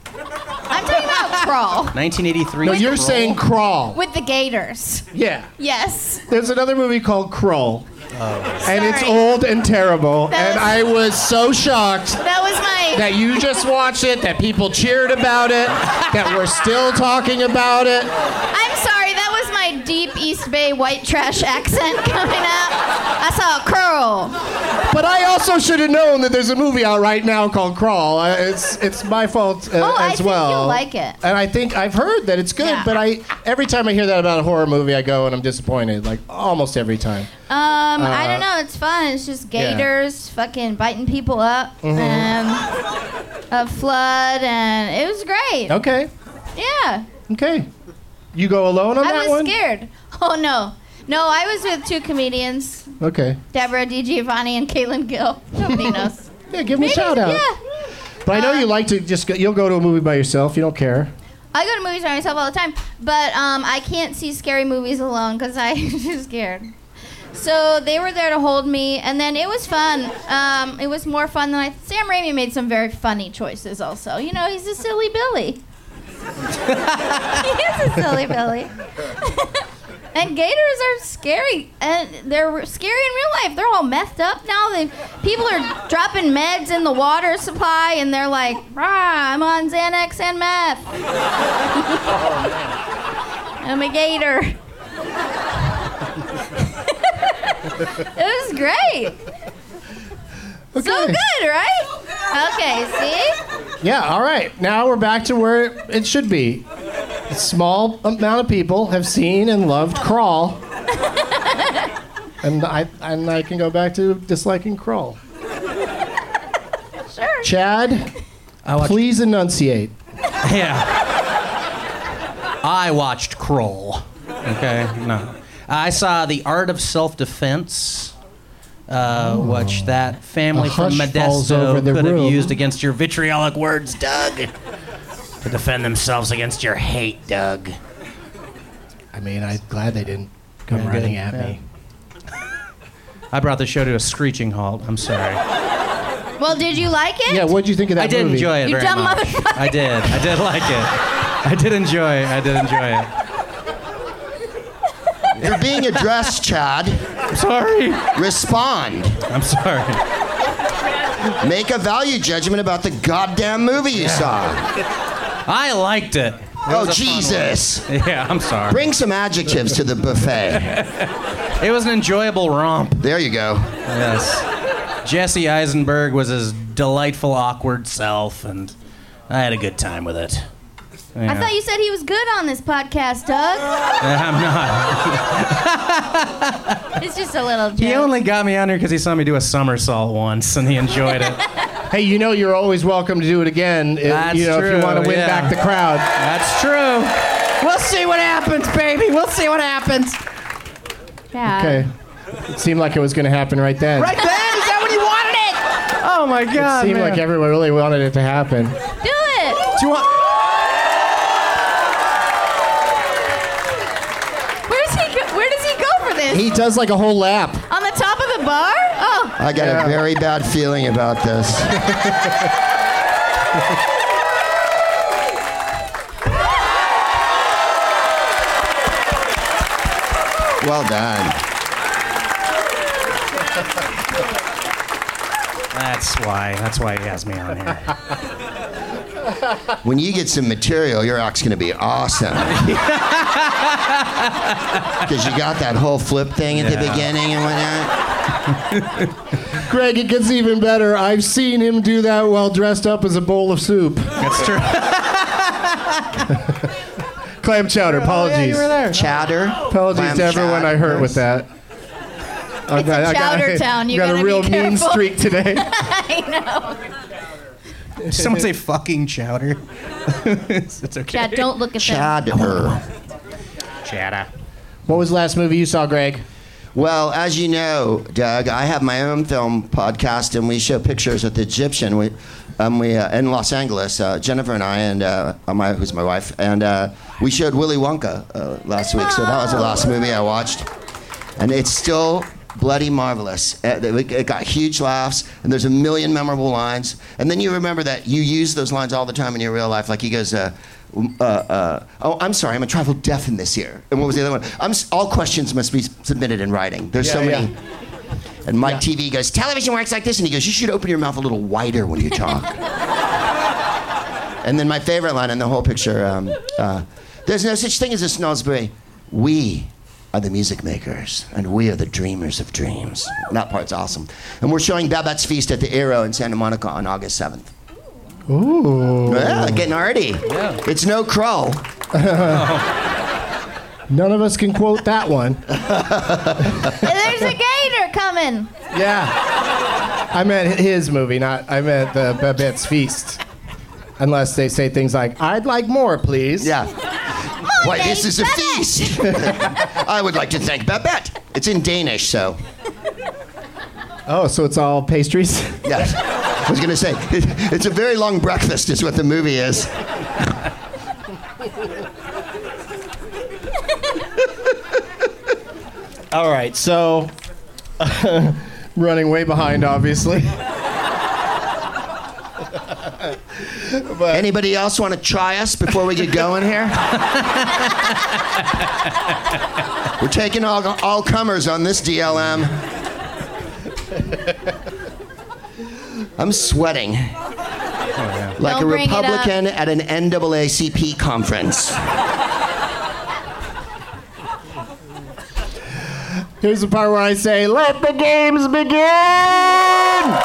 I'm talking about Crawl nineteen eighty-three. No, you're saying Crawl. with the Gators. Yeah. Yes. There's another movie called Krull. And it's Sorry. old and terrible. That and was- I was so shocked That was my. that you just watched it, that people cheered about it, that we're still talking about it. I'm sorry. That was my deep East Bay white trash accent coming out. I saw a curl. But I also should have known that there's a movie out right now called Crawl. Uh, It's it's my fault uh, Oh, I as think well. you'll like it. And I think I've heard that it's good, Yeah. but I every time I hear that about a horror movie, I go and I'm disappointed. Like almost every time. Um, I Uh, don't know. It's fun. It's just yeah. gators fucking biting people up Mhm. and a flood, and it was great. Okay. Yeah. Okay. You go alone on I that was one? scared. Oh no, no, I was with two comedians, Okay. Deborah DiGiovanni and Caitlin Gill. Nobody knows. Yeah, give them a Maybe- shout out. Yeah. But I know you like to just go, you'll go to a movie by yourself. You don't care. I go to movies by myself all the time, but um, I can't see scary movies alone because I'm too scared. So they were there to hold me, and then it was fun. Um, it was more fun than I. Sam Raimi made some very funny choices. Also, you know, he's a silly Billy. He is a silly Billy. And gators are scary, and they're scary in real life. They're all methed up now. They people are dropping meds in the water supply, and they're like, "Rah, I'm on Xanax and meth." I'm a gator. It was great. Okay. So good, right? Okay, see? Yeah, all right. Now we're back to where it should be. A small amount of people have seen and loved Crawl. and I and I can go back to disliking Crawl. Sure. Chad, I watched, please enunciate. Yeah. I watched Kroll. Okay, no. I saw The Art of Self-Defense, uh, which that family A from hush falls over Modesto the could have room. used against your vitriolic words, Doug. To defend themselves against your hate, Doug. I mean, I'm glad they didn't come Yeah, running good. at Yeah. me. I brought the show to a screeching halt. I'm sorry. Well, did you like it? Yeah, what'd you think of that I did movie? enjoy it You very dumb much. motherfucker. I did. I did like it. I did enjoy it. I did enjoy it. You're being addressed, Chad. I'm sorry. Respond. I'm sorry. Make a value judgment about the goddamn movie you saw. I liked it. It Oh, was a fun Jesus. one. Yeah, I'm sorry. Bring some adjectives to the buffet. It was an enjoyable romp. There you go. Yes. Jesse Eisenberg was his delightful, awkward self, and I had a good time with it. Yeah. I thought you said he was good on this podcast, Doug. I'm not. It's just a little joke. He only got me on here because he saw me do a somersault once, and he enjoyed it. Hey, you know you're always welcome to do it again. If, That's you know, true, if you want to win yeah. back the crowd. That's true. We'll see what happens, baby. We'll see what happens. Yeah. Okay. It seemed like it was going to happen right then. Right then? Is that when you wanted it? Oh my God, It seemed man. like everyone really wanted it to happen. Do it. Do you want? Where's he? Go- where does he go for this? He does like a whole lap. On the top of the bar? Oh. I got Yeah. a very bad feeling about this. Well done. That's why. That's why he has me on here. When you get some material, your act's going to be awesome. Because you got that whole flip thing at the Yeah. beginning and whatnot. Greg, it gets even better. I've seen him do that while dressed up as a bowl of soup. That's true. Clam chowder, apologies. Oh, yeah, you were there. Chowder. Apologies Clam to everyone chowder. I hurt with that. I It's a chowder town. You got gotta a real be mean careful. streak today. I know. Did someone say fucking chowder? it's, it's okay. Chad, don't look at them. Chowder. Chowder. What was the last movie you saw, Greg? Well, as you know, Doug, I have my own film podcast, and we show pictures at the Egyptian. We, um, we uh, in Los Angeles, uh, Jennifer and I, and uh, my, who's my wife, and uh, we showed Willy Wonka uh, last week. So that was the last movie I watched, and it's still bloody marvelous. Uh, It it got huge laughs, and there's a million memorable lines. And then you remember that you use those lines all the time in your real life. Like he goes, uh, uh, uh, "Oh, I'm sorry, I'm a trifle deaf in this year." And what was the other one? I'm, s- all questions must be submitted in writing. There's so Yeah, many. yeah. And Mike Yeah. T V goes, "Television works like this," and he goes, "You should open your mouth a little wider when you talk." And then my favorite line in the whole picture: um, uh, "There's no such thing as a Snosbury. We are the music makers, and we are the dreamers of dreams." And that part's awesome. And we're showing Babette's Feast at the Aero in Santa Monica on August seventh. Ooh. Yeah, getting arty. Yeah. It's no crow. None of us can quote that one. There's a gator coming. Yeah. I meant his movie, not I meant the Babette's Feast. Unless they say things like, "I'd like more, please." Yeah. Why, this is a feast. I would like to thank Babette. It's in Danish, so. Oh, so it's all pastries? Yes. I was going to say, it, it's a very long breakfast, is what the movie is. All right, so Running way behind, obviously. But Anybody else want to try us before we get going here? We're taking all, all comers on this D L M. I'm sweating like Don't a bring it up. Republican at an N double A C P conference. here's the part where I say, let the games begin!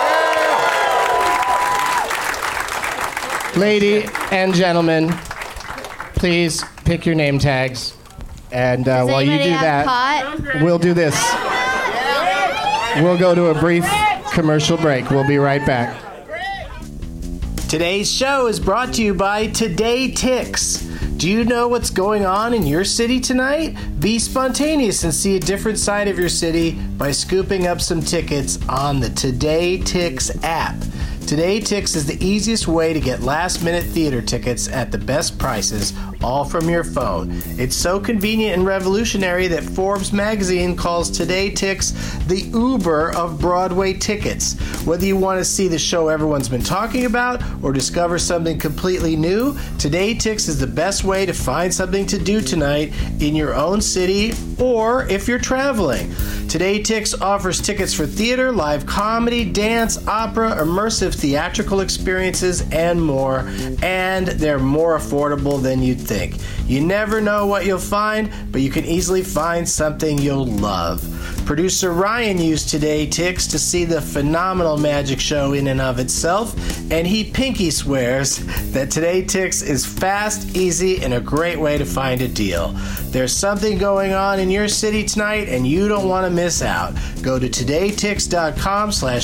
Lady and gentlemen, please pick your name tags. And uh, Does while you anybody do have that, pot? we'll do this. We'll go to a brief commercial break. We'll be right back. Today's show is brought to you by Today Ticks. Do you know what's going on in your city tonight? Be spontaneous and see a different side of your city by scooping up some tickets on the Today Ticks app. Today Ticks is the easiest way to get last-minute theater tickets at the best prices, all from your phone. It's so convenient and revolutionary that Forbes magazine calls Today Ticks the Uber of Broadway tickets. Whether you want to see the show everyone's been talking about or discover something completely new, Today Ticks is the best way to find something to do tonight in your own city or if you're traveling. Today Ticks offers tickets for theater, live comedy, dance, opera, immersive theatrical experiences, and more, and they're more affordable than you'd think. You never know what you'll find, but you can easily find something you'll love. Producer Ryan used Today Ticks to see the phenomenal magic show in and of itself, and he pinky swears that Today Ticks is fast, easy, and a great way to find a deal. There's something going on in your city tonight, and you don't want to miss out. Go to todaytix.com slash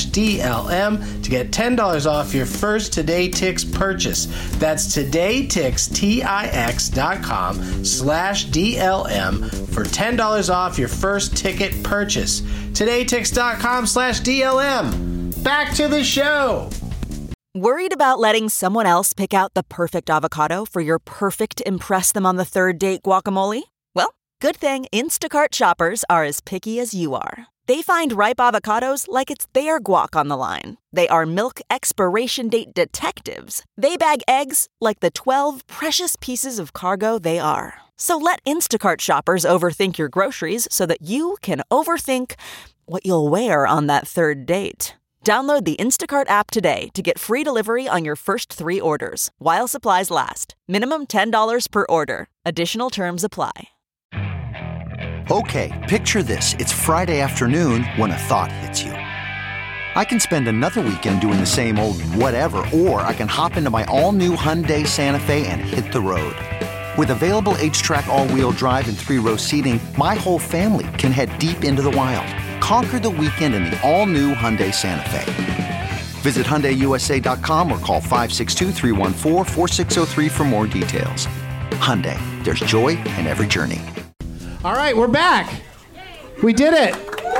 DLM to get ten dollars off your first Today Ticks purchase. That's todaytix, T I X dot com slash D L M for ten dollars off your first ticket purchase. todaytix.com slash D L M. Back to the show. Worried about letting someone else pick out the perfect avocado for your perfect impress them on the third date guacamole? Well, good thing Instacart shoppers are as picky as you are. They find ripe avocados like it's their guac on the line. They are milk expiration date detectives. They bag eggs like the twelve precious pieces of cargo they are. So let Instacart shoppers overthink your groceries so that you can overthink what you'll wear on that third date. Download the Instacart app today to get free delivery on your first three orders, while supplies last. Minimum ten dollars per order. Additional terms apply. Okay, picture this. It's Friday afternoon when a thought hits you. I can spend another weekend doing the same old whatever, or I can hop into my all-new Hyundai Santa Fe and hit the road. With available H-Track all-wheel drive and three-row seating, my whole family can head deep into the wild. Conquer the weekend in the all-new Hyundai Santa Fe. Visit Hyundai U S A dot com or call five six two, three one four, four six zero three for more details. Hyundai, there's joy in every journey. All right, we're back. We did it.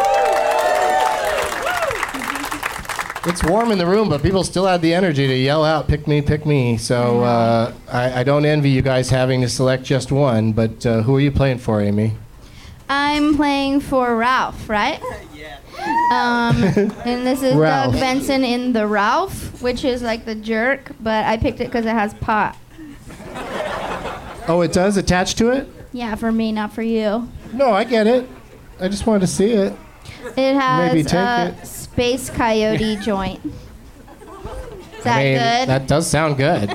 It's warm in the room, but people still had the energy to yell out, pick me, pick me. So uh, I, I don't envy you guys having to select just one, but uh, who are you playing for, Amy? I'm playing for Ralph, right? Yeah. Um, and this is Ralph. Doug Benson in The Ralph, which is like the jerk, but I picked it because it has pot. Oh, it does attach to it? Yeah, for me, not for you. No, I get it. I just wanted to see it. It has Maybe take a it. Space Coyote joint. Is that I mean, good? that does sound good.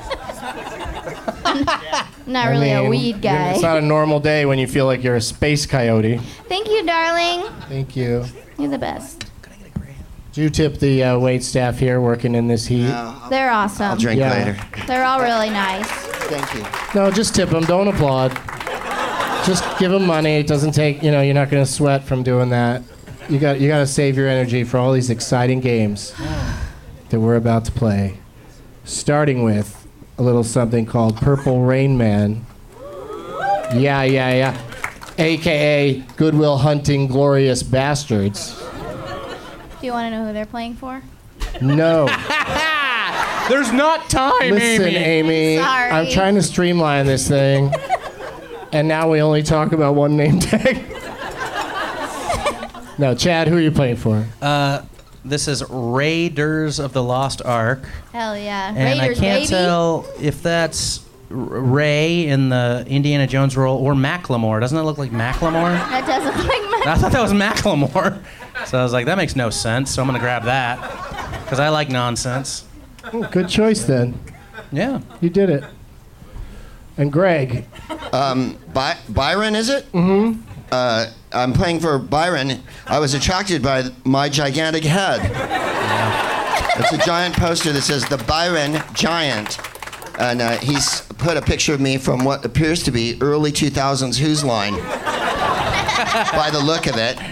Not I really mean, a weed guy. It's not a normal day when you feel like you're a space coyote. Thank you, darling. Thank you. You're the best. Do you tip the uh, wait staff here working in this heat? They're awesome. I'll drink Yeah. later. They're all really nice. Thank you. No, just tip them. Don't applaud. Just give them money. It doesn't take, you know, you're not going to sweat from doing that. You got you got to save your energy for all these exciting games that we're about to play. Starting with a little something called Purple Rain Man. Yeah, yeah, yeah. A K A Goodwill Hunting Glorious Bastards. Do you want to know who they're playing for? No. There's not time, Listen, Amy. Amy. Sorry. I'm trying to streamline this thing. And now we only talk about one name tag. No, Chad, who are you playing for? Uh, this is Raiders of the Lost Ark. Hell yeah. And Raiders, I can't baby. tell if that's R- Ray in the Indiana Jones role or Macklemore. Doesn't that look like Macklemore? That does look like Mac. I thought that was Macklemore. So I was like, that makes no sense. So I'm going to grab that because I like nonsense. Oh, good choice then. Yeah. You did it. And Greg. Um, By- Byron, is it? Mm-hmm. Uh, I'm playing for Byron. I was attracted by my gigantic head. It's a giant poster that says the Byron Giant. And uh, he's put a picture of me from what appears to be early two thousands Who's Line. By the look of it.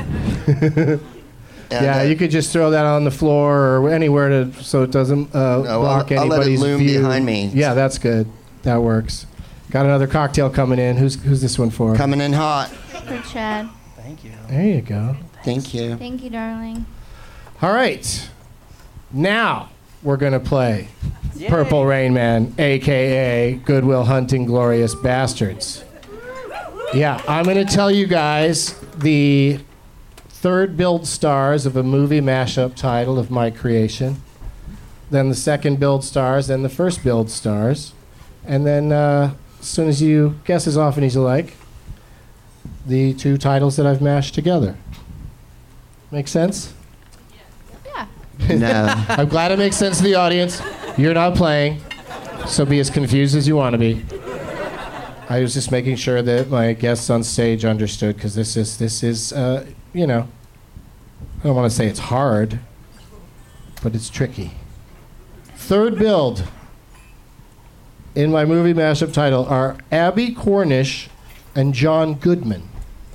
And, yeah, uh, you could just throw that on the floor or anywhere to so it doesn't uh, No, block I'll- I'll let it anybody's loom view. behind me. Yeah, that's good. That works. Got another cocktail coming in. Who's who's this one for? Coming in hot. For Chad. Thank you. There you go. Thank you. Thank you, darling. All right. Now we're gonna play Purple Rain Man, aka Goodwill Hunting Glorious Bastards. Yeah, I'm gonna tell you guys the third build stars of a movie mashup title of my creation, then the second build stars, then the first build stars, and then uh, as soon as you guess as often as you like, the two titles that I've mashed together. Make sense? Yeah. No. I'm glad it makes sense to the audience. You're not playing, so be as confused as you want to be. I was just making sure that my guests on stage understood, because this is this is uh, you know, I don't want to say it's hard, but it's tricky. Third build in my movie mashup title are Abby Cornish and John Goodman.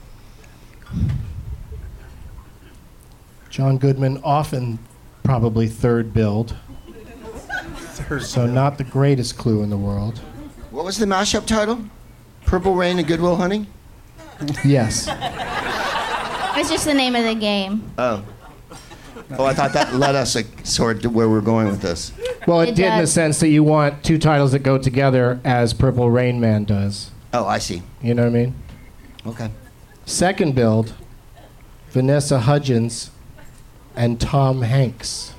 John Goodman, often probably third build. Third So not the greatest clue in the world. What was the mashup title? Purple Rain and Goodwill Hunting? Yes. It's just the name of the game. Oh. Oh, I thought that led us like, sort of to where we're going with this. Well, it, It did in the does. sense that you want two titles that go together as Purple Rain Man does. Oh, I see. You know what I mean? Okay. Second build, Vanessa Hudgens and Tom Hanks.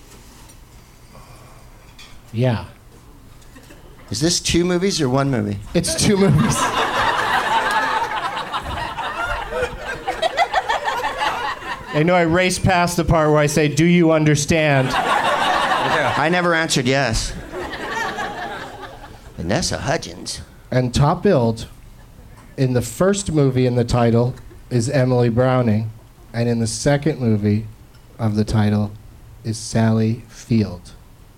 Yeah. Is this two movies or one movie? It's two movies. I know I raced past the part where I say, do you understand? I never answered yes. Vanessa Hudgens. And top build in the first movie in the title is Emily Browning, and in the second movie of the title is Sally Field.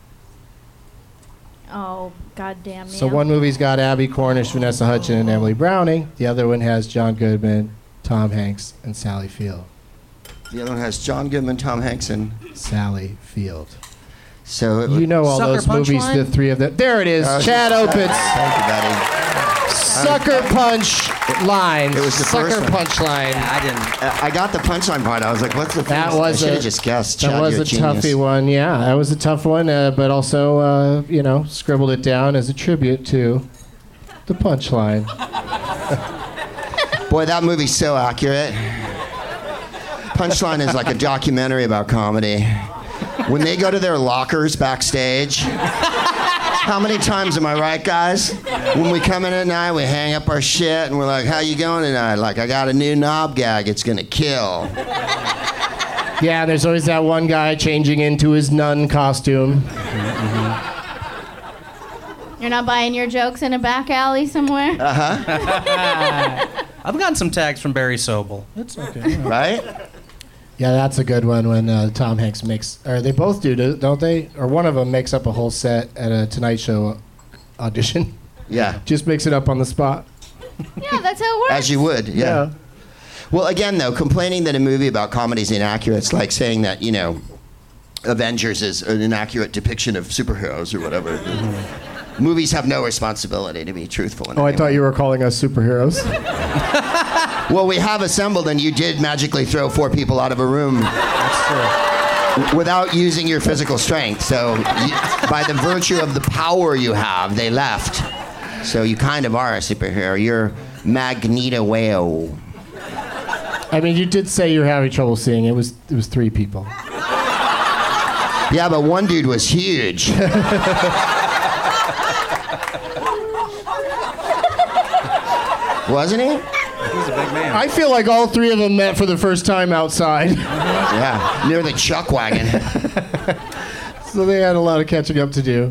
Oh, goddamn me. So one movie's got Abby Cornish, Vanessa Hudgens, and Emily Browning. The other one has John Goodman, Tom Hanks, and Sally Field. The other one has John Goodman, Tom Hanks, and Sally Field. so it You know all Sucker those Punch movies, Line? the three of them. There it is, Oh, Chad thank Opitz. you, buddy. Sucker Punch Line. It was the Sucker first one. Punch Line. I didn't. Uh, I got the punchline part. I was like, "What's the?" That first? was I should a- have just guessed. That Chad, was you're a genius. toughie one, yeah. That was a tough one, uh, but also, uh, you know, scribbled it down as a tribute to the punchline. Boy, that movie's so accurate. Punchline is like a documentary about comedy. When they go to their lockers backstage, how many times am I right, guys? When we come in at night, we hang up our shit and we're like, "How you going tonight?" Like, "I got a new knob gag. It's gonna kill." Yeah, there's always that one guy changing into his nun costume. You're not buying your jokes in a back alley somewhere? I've gotten some tags from Barry Sobel. It's okay. Right? Yeah, that's a good one when uh, Tom Hanks makes, or they both do, don't they? Or one of them makes up a whole set at a Tonight Show audition. Yeah. Just makes it up on the spot. Yeah, that's how it works. As you would, yeah. Well, again, though, complaining that a movie about comedy is inaccurate, it's like saying that, you know, Avengers is an inaccurate depiction of superheroes or whatever. Movies have no responsibility to be truthful. In Oh, I any thought way. you were calling us superheroes. Well, we have assembled, and you did magically throw four people out of a room. That's true. Without using your physical strength. So, you, by the virtue of the power you have, they left. So you kind of are a superhero. You're Magneto. I mean, you did say you were having trouble seeing. It was it was three people. Yeah, but one dude was huge. Wasn't he? He's a big man. I feel like all three of them met for the first time outside. Yeah, near the chuck wagon. So they had a lot of catching up to do.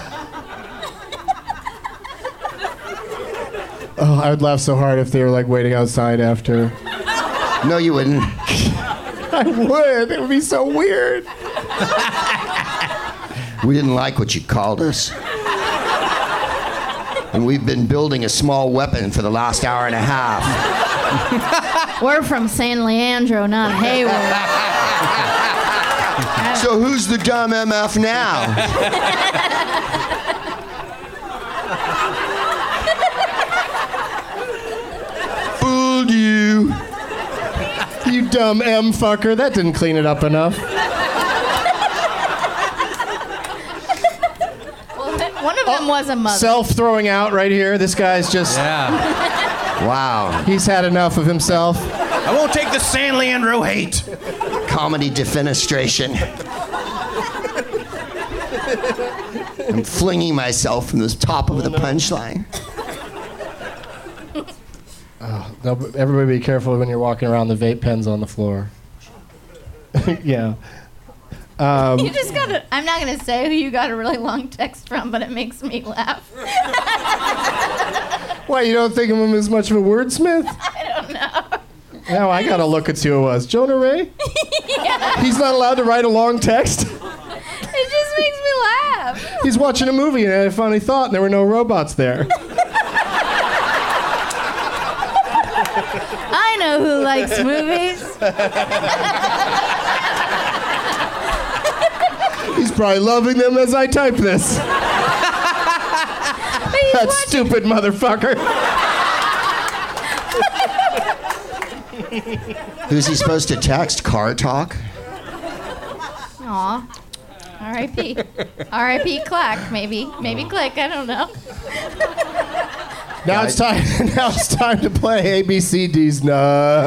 Oh, I would laugh so hard if they were like waiting outside after. No, you wouldn't. I would. It would be so weird. We didn't like what you called us. And we've been building a small weapon for the last hour and a half. We're from San Leandro, not Hayward. So who's the dumb M F now? Fooled you. You dumb M fucker. That didn't clean it up enough. One of them was a mother. Self throwing out right here. This guy's just. Yeah. Wow. He's had enough of himself. I won't take the San Leandro hate. Comedy defenestration. I'm flinging myself from the top of the punchline. Oh, no, but everybody be careful when you're walking around the vape pens on the floor. Yeah. Um, You just got a, I'm not going to say who you got a really long text from, but it makes me laugh. Why, you don't think of him as much of a wordsmith? I don't know. Now I gotta look and see who it was. Jonah Ray? Yeah. He's not allowed to write a long text? It just makes me laugh. He's watching a movie and had a funny thought and there were no robots there. I know who likes movies. He's probably loving them as I type this. That stupid motherfucker. Who's he supposed to text? Car talk? Aw. R I P R I P Clack, maybe. Maybe Click, I don't know. Now it's time. Now it's time to play A B C D's Nuts.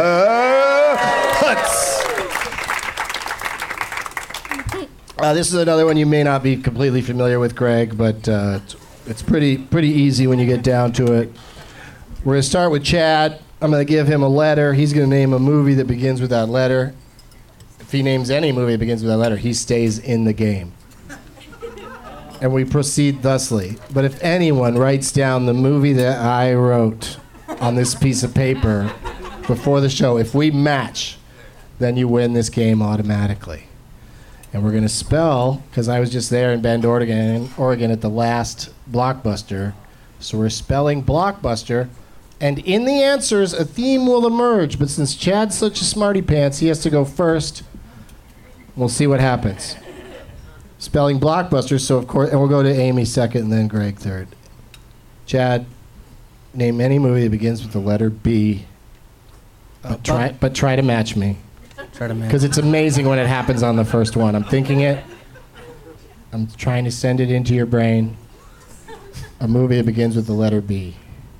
Uh, this is another one you may not be completely familiar with, Greg, but uh, it's, it's pretty pretty easy when you get down to it. We're gonna start with Chad. I'm gonna give him a letter. He's gonna name a movie that begins with that letter. If he names any movie that begins with that letter, he stays in the game. And we proceed thusly. But if anyone writes down the movie that I wrote on this piece of paper before the show, if we match, then you win this game automatically. And we're going to spell, because I was just there in Bend, Oregon, Oregon at the last Blockbuster. So we're spelling Blockbuster. And in the answers, a theme will emerge. But since Chad's such a smarty pants, he has to go first. We'll see what happens. Spelling Blockbuster, so of course, and we'll go to Amy second and then Greg third. Chad, name any movie that begins with the letter B. But try, but try to match me. Try to match. Because it's amazing when it happens on the first one. I'm thinking it. I'm trying to send it into your brain. A movie that begins with the letter B.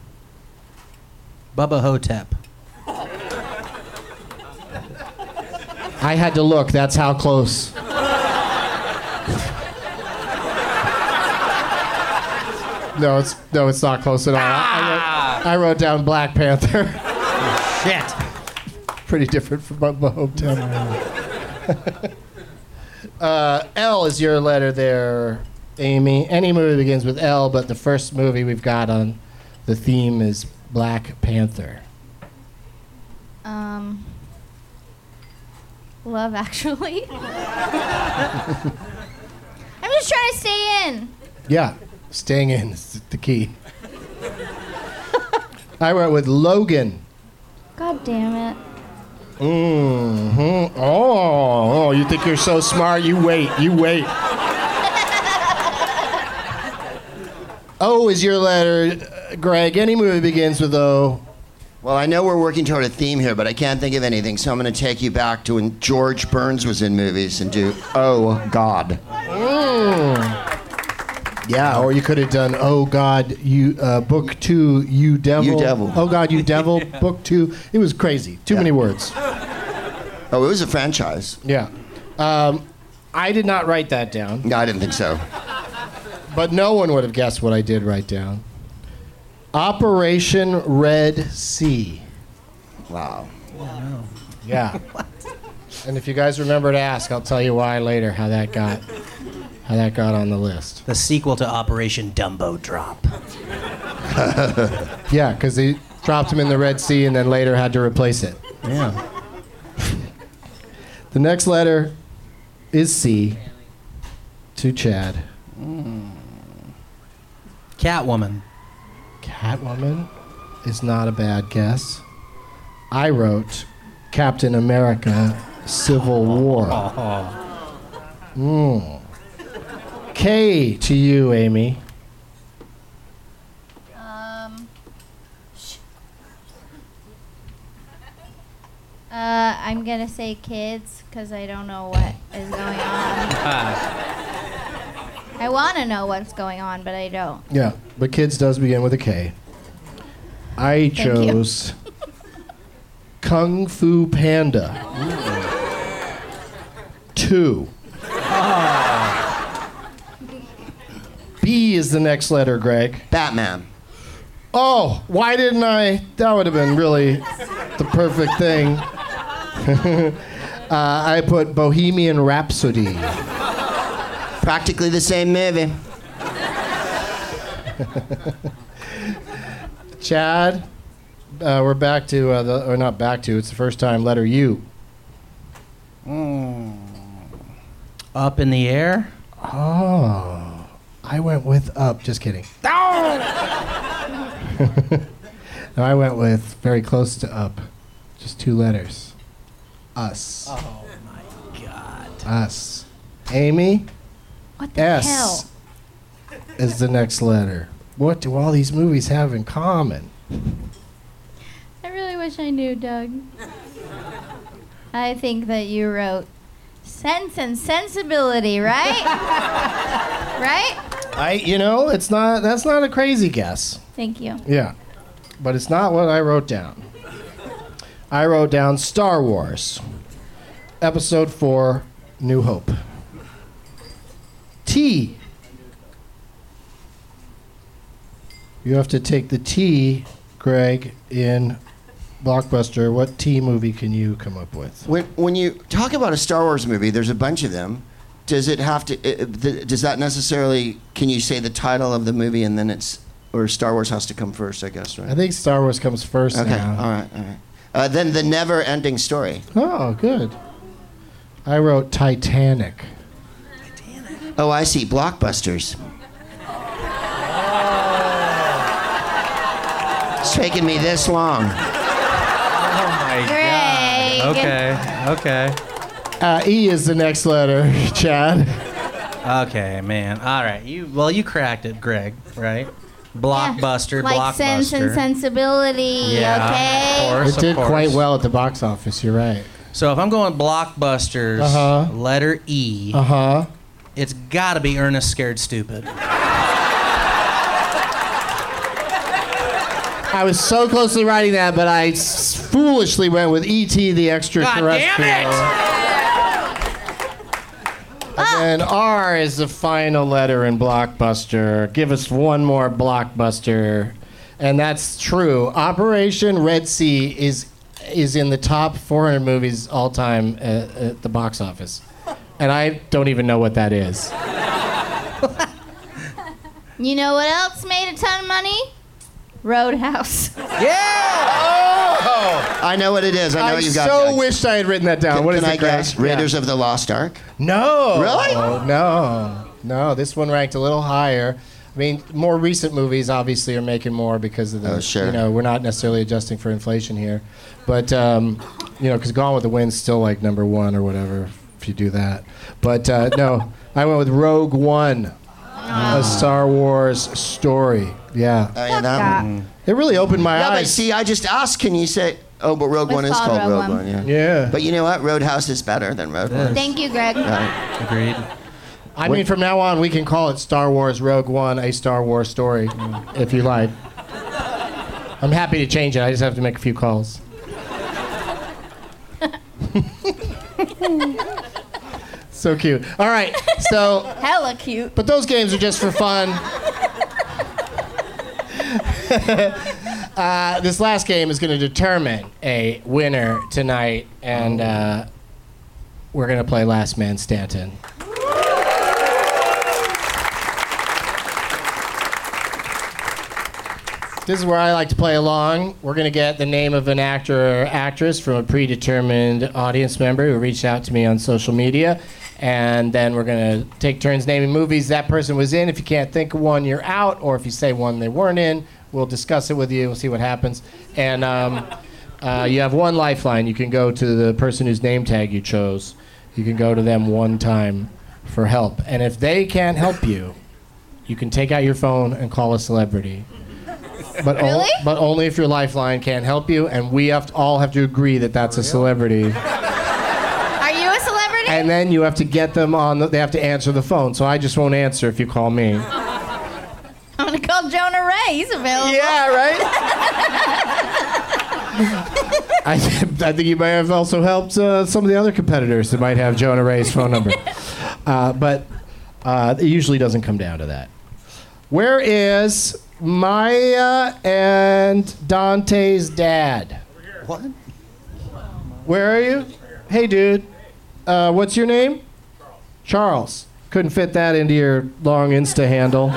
Bubba Hotep. I had to look. That's how close. No, it's no, it's not close at all. I, I, wrote, I wrote down Black Panther. Shit. Pretty different from Bubba Hotep. uh, L is your letter there, Amy. Any movie begins with L, but the first movie we've got on the theme is Black Panther. Um, Love Actually. I'm just trying to stay in. Yeah, staying in is the key. I went with Logan. God damn it. Mm-hmm. Oh, oh, you think you're so smart? You wait, you wait. O is your letter, uh, Greg. Any movie begins with O. Well, I know we're working toward a theme here, but I can't think of anything, so I'm going to take you back to when George Burns was in movies and do Oh, God. Mm. Yeah, or you could have done, oh God, you uh, book two, you devil. You devil. Oh God, you devil, book two. It was crazy. Too Yeah. many words. Oh, it was a franchise. Yeah. Um, I did not write that down, No, I didn't think so. but no one would have guessed what I did write down. Operation Red Sea. Wow. Yeah. And if you guys remember to ask, I'll tell you why later how that got how that got on the list. The sequel to Operation Dumbo Drop. Yeah, because they dropped him in the Red Sea and then later had to replace it. Yeah. The next letter is C to Chad. Catwoman. Catwoman is not a bad guess. I wrote Captain America Civil War. Mm. K to you, Amy. Um. Uh, I'm gonna say kids because I don't know what is going on. I want to know what's going on, but I don't. Yeah, but kids does begin with a K. I Thank you. chose Kung Fu Panda. Two. B is the next letter, Greg. Batman. Oh, why didn't I? That would have been really the perfect thing. uh, I put Bohemian Rhapsody. Practically the same movie. Chad, uh, we're back to, uh, the, or not back to, it's the first time, letter U. Up in the air. Oh, I went with up. Just kidding. No, I went with very close to up. Just two letters. Us. Oh my God. Us. Amy, What the S hell? is the next letter. What do all these movies have in common? I really wish I knew, Doug. I think that you wrote Sense and Sensibility, right? Right? I, you know, it's not, that's not a crazy guess. Thank you. Yeah, but it's not what I wrote down. I wrote down Star Wars, Episode four, New Hope. T. You have to take the T, Greg, in Blockbuster. What T movie can you come up with? When when you talk about a Star Wars movie, there's a bunch of them. Does it have to? Uh, th- does that necessarily? Can you say the title of the movie and then it's, or Star Wars has to come first? I guess, right? I think Star Wars comes first Okay. now. All right. All right. Uh, then the never-ending story. Oh, good. I wrote Titanic. Oh, I see. Blockbusters. It's taken me this long. Oh my Greg. God. Okay. Okay. Uh, e is the next letter, Chad. Okay, man. All right. You well, you cracked it, Greg. Right? Blockbuster. Like blockbuster. Sense and Sensibility, Yeah, okay? of course. It did of course. quite well at the box office. You're right. So if I'm going blockbusters, Uh-huh. letter E, Uh huh. it's got to be Ernest Scared Stupid. I was so close to writing that, but I s- foolishly went with E T the extraterrestrial. God damn And then R is the final letter in Blockbuster. Give us one more Blockbuster. And that's true. Operation Red Sea is is in the top four hundred movies all time at, at the box office. And I don't even know what that is. You know what else made a ton of money? Roadhouse. I know what it is. I know I what you've got. so Doug. wished I had written that down. Can, what is can it, I Greg? guess? Raiders of the Lost Ark. No. Really? No. No. This one ranked a little higher. I mean, more recent movies obviously are making more because of the, Oh, sure. you know, we're not necessarily adjusting for inflation here. But, um, you know, because Gone with the Wind's still like number one or whatever if you do that. But uh, no, I went with Rogue One, a Star Wars story. Yeah. Oh, yeah, that one. It really opened my Yeah, but eyes. see, I just asked. Can you say? Oh, but Rogue It's One is called called Rogue Rogue One. One. Yeah. Yeah. But you know what? Roadhouse is better than Rogue One. Thank you, Greg. Right. Agreed. I mean, from now on, we can call it Star Wars Rogue One, a Star Wars story, if you like. I'm happy to change it. I just have to make a few calls. So cute. All right, so... Hella cute. But those games are just for fun. uh, this last game is going to determine a winner tonight, and uh, we're going to play Last Man Stanton. This is where I like to play along. We're going to get the name of an actor or actress from a predetermined audience member who reached out to me on social media. And then we're going to take turns naming movies that person was in. If you can't think of one, you're out. Or if you say one they weren't in, we'll discuss it with you. We'll see what happens. And um, uh, you have one lifeline. You can go to the person whose name tag you chose. You can go to them one time for help. And if they can't help you, you can take out your phone and call a celebrity. But, Really? o- but only if your lifeline can't help you, and we have to, all have to agree that that's a celebrity. Are you a celebrity? And then you have to get them on. The, they have to answer the phone. So I just won't answer if you call me. I'm gonna call Jonah Ray. He's available. Yeah, right. I, I think you might have also helped uh, some of the other competitors that might have Jonah Ray's phone number. Uh, but uh, it usually doesn't come down to that. Where is Maya and Dante's dad? What? Where are you? Hey, dude. Uh, what's your name? Charles. Charles. Couldn't fit that into your long Insta handle.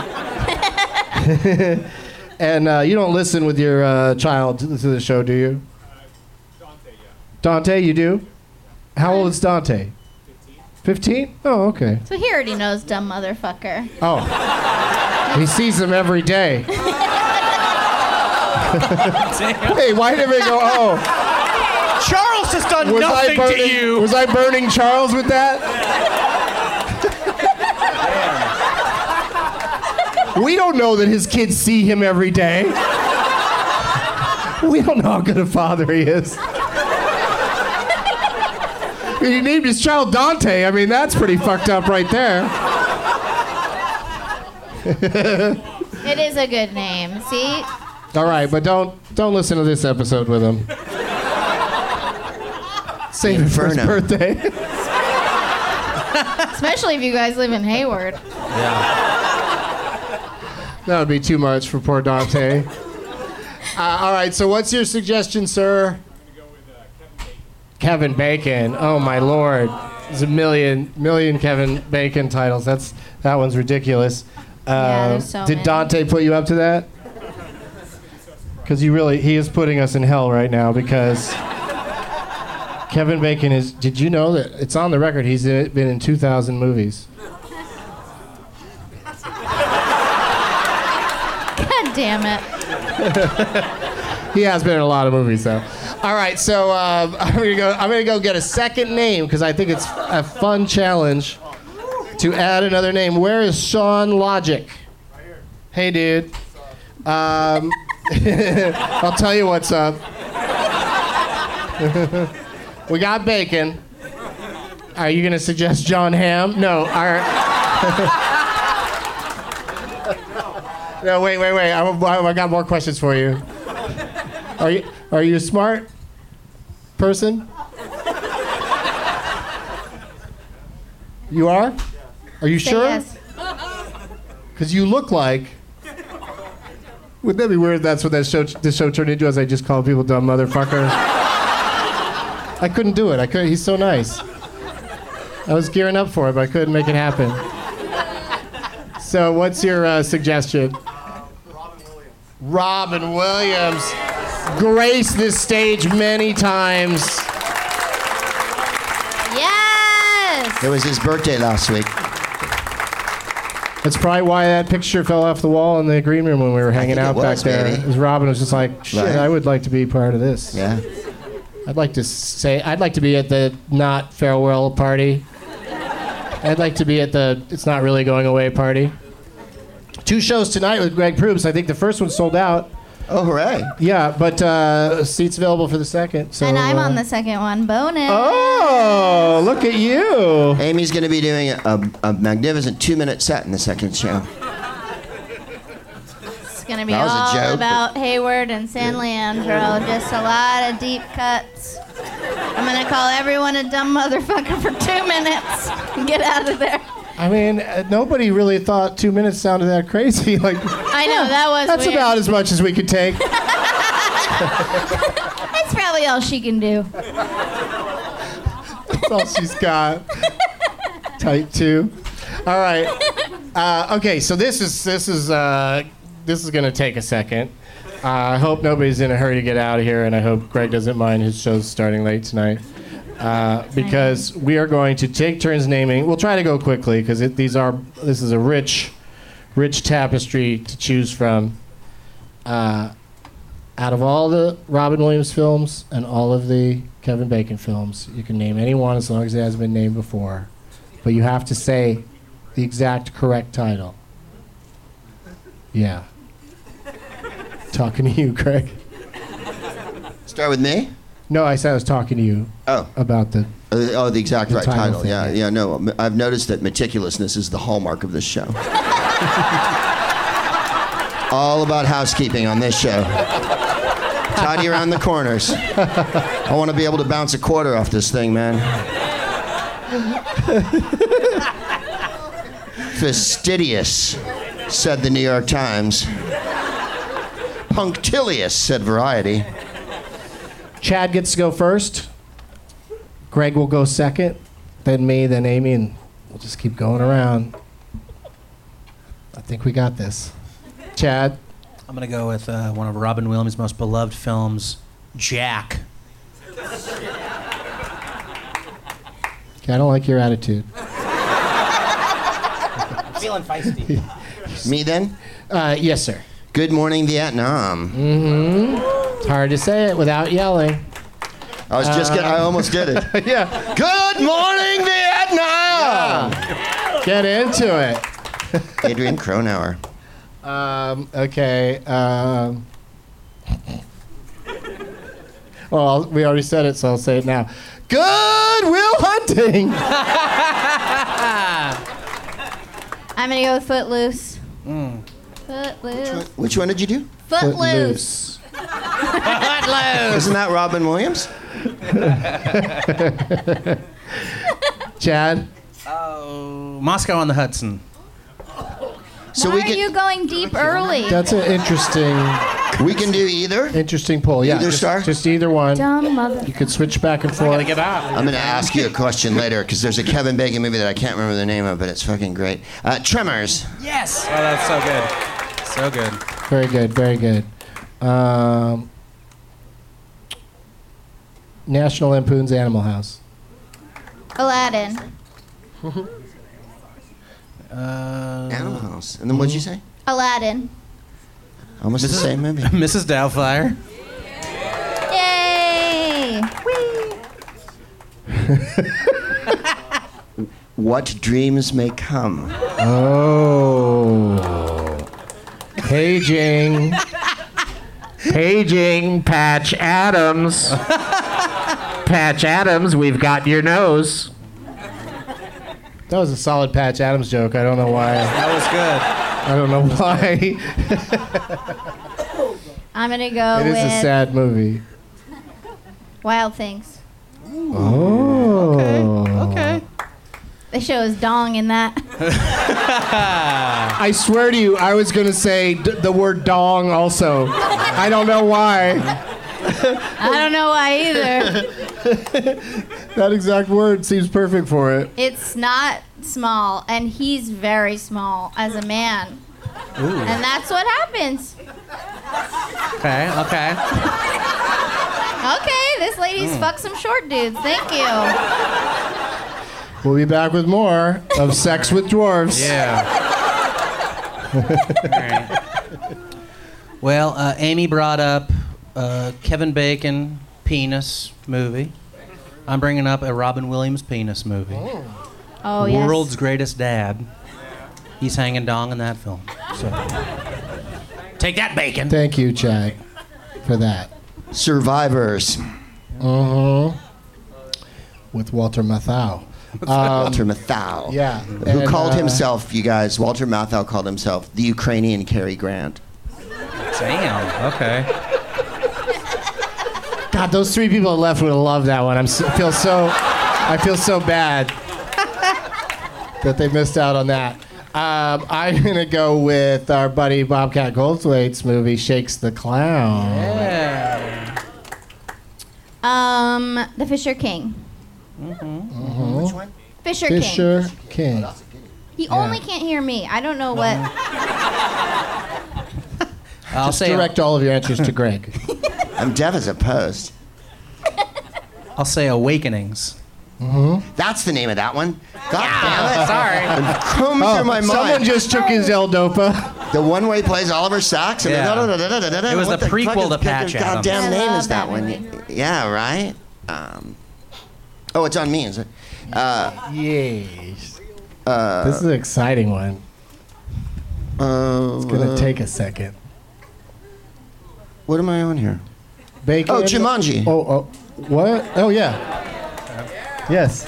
And uh, you don't listen with your uh, child to the show, do you? Uh, Dante, yeah. Dante, you do? How old is Dante? Fifteen. Fifteen? Oh, okay. So he already knows, dumb motherfucker. Oh. He sees them every day. Hey, why did everybody go, oh? Charles has done Was I nothing burning, to you. Was I burning Charles with that? We don't know that his kids see him every day. We don't know how good a father he is. He named his child Dante. I mean, that's pretty fucked up right there. It is a good name. See? All right, but don't don't listen to this episode with him. Save it for his Inferno. birthday. Especially if you guys live in Hayward. That would be too much for poor Dante. Uh, all right, so what's your suggestion, sir? I'm going to go with uh, Kevin Bacon. Kevin Bacon. Oh, my Lord. There's a million, million Kevin Bacon titles. That's That one's ridiculous. Uh, Yeah, there's so did many. Dante put you up to that? Because you really, he is putting us in hell right now because Kevin Bacon is, did you know that it's on the record he's in, been in two thousand movies? God damn it. He has been in a lot of movies, though. All right, so um, I'm gonna go. I'm gonna go get a second name because I think it's a fun challenge to add another name. Where is Sean Logic? Right here. Hey, dude. Um, I'll tell you what's up. We got Bacon. Are you gonna suggest John Hamm? No. Our No, wait, wait, wait. I, I got more questions for you. Are you are you a smart person? You are? Are you Say sure? yes. Because you look like. Wouldn't that be weird if that's what that show, this show turned into, as I just called people dumb motherfuckers? I couldn't do it. I couldn't. He's so nice. I was gearing up for it, but I couldn't make it happen. So what's your uh, suggestion? Robin Williams. Graced this stage many times. Yes! It was his birthday last week. That's probably why that picture fell off the wall in the green room when we were hanging think out it back was, there. maybe. Because Robin was just like, shit, Right. I would like to be part of this. Yeah. I'd like to say, I'd like to be at the not farewell party. I'd like to be at the it's not really going away party. Two shows tonight with Greg Proops. I think the first one sold out. Oh, hooray. Yeah, but uh, seats available for the second. So, and I'm uh, on the second one. Bonus. Oh, look at you. Amy's going to be doing a, a magnificent two-minute set in the second show. It's going to be That was a all joke, about Hayward and San Leandro. Just a lot of deep cuts. I'm going to call everyone a dumb motherfucker for two minutes and get out of there. I mean, uh, nobody really thought two minutes sounded that crazy. Like, I know, that was that's weird. about as much as we could take. That's probably all she can do. That's all she's got. Type two. All right. Uh, okay, so this is this is uh, this is gonna take a second. Uh, I hope nobody's in a hurry to get out of here, and I hope Greg doesn't mind his show's starting late tonight. Uh, because we are going to take turns naming. We'll try to go quickly because these are this is a rich, rich tapestry to choose from. Uh, out of all the Robin Williams films and all of the Kevin Bacon films, you can name any one as long as it hasn't been named before, but you have to say the exact correct title. Yeah. Talking to you, Craig. Start with me? No, I said I was talking to you. Oh. About the. Uh, oh, the exact the right title title. thing, Yeah, yeah. yeah. No, m- I've noticed that meticulousness is the hallmark of this show. All about housekeeping on this show. Tidy around the corners. I want to be able to bounce a quarter off this thing, man. Fastidious, said the New York Times. Punctilious, said Variety. Chad gets to go first. Greg will go second. Then me, then Amy, and we'll just keep going around. I think we got this. Chad? I'm going to go with uh, one of Robin Williams' most beloved films, Jack. Okay, I don't like your attitude. Feeling feisty. Me then? Uh, yes, sir. Good Morning Vietnam. Mm-hmm. It's hard to say it without yelling. I was just getting, I almost did it. Yeah. Good Morning Vietnam! Yeah. Get into it. Adrian Cronauer. Um, okay. Um, well, I'll, we already said it, so I'll say it now. Good Will Hunting! I'm going to go with Footloose. Mm. Footloose. Which one did you do? Footloose. Footloose! Isn't that Robin Williams? Chad? Oh, Moscow on the Hudson. So Why we are can, you going deep early? That's an interesting, we can do either. interesting poll. Yeah, Either just, star? just either one. Dumb mother. You could switch back and forth. Get out. I'm going to ask you a question later because there's a Kevin Bacon movie that I can't remember the name of, but it's fucking great. Uh, Tremors. Yes! Oh, that's so good. So good. Very good, very good. Um, National Lampoon's Animal House. Aladdin. Uh, Animal House. And then what'd you say? Aladdin. Almost the same movie. Missus Doubtfire. Yay! Whee! What Dreams May Come. Oh. Paging. Paging Patch Adams. Patch Adams, we've got your nose. That was a solid Patch Adams joke. I don't know why. That was good. I don't know why. I'm going to go It is with a sad movie. Wild Things. Oh. Okay. They show his dong in that. I swear to you, I was going to say d- the word dong also. I don't know why. I don't know why either. That exact word seems perfect for it. It's not small, and he's very small as a man. And that's what happens. Okay, okay. Okay, this lady's fucked some short dudes. Thank you. We'll be back with more of Sex with Dwarves. Yeah. All right. Well, uh, Amy brought up uh, Kevin Bacon penis movie. I'm bringing up a Robin Williams penis movie. Oh, yes. World's Greatest Dad. He's hanging dong in that film. So. Take that, bacon. Thank you, Chad, for that. Survivors. Uh-huh. With Walter Matthau. Um, Walter Matthau. Yeah. Who and, called uh, himself, you guys, Walter Matthau called himself the Ukrainian Cary Grant. Damn. Okay. God, those three people that left would have loved that one. I'm so, feel so, I feel so bad that they missed out on that. Um, I'm gonna go with our buddy Bobcat Goldthwait's movie Shakes the Clown. Yeah. Um, The Fisher King. Mm-hmm. Which one? Fisher, Fisher King. King. He only can't hear me. I don't know what. I'll Just say direct all of your answers to Greg. I'm deaf as a post. I'll say Awakenings. Mm-hmm. That's the name of that one. God damn it. Sorry. I'm combing Oh, through my someone mind. just took his L-Dopa. The one where he plays Oliver Sacks. And Yeah. da, da, da, da, da, da, da. It was What the fuck prequel is to the Patch goddamn Adams. name I is that love that one? Yeah, right? Um, oh, it's on me, is it? Uh, Yes. uh, This is an exciting one. uh, It's gonna take a second. What am I on here? Bacon. Oh, Jumanji. Oh, oh, what? Oh, yeah. Yes.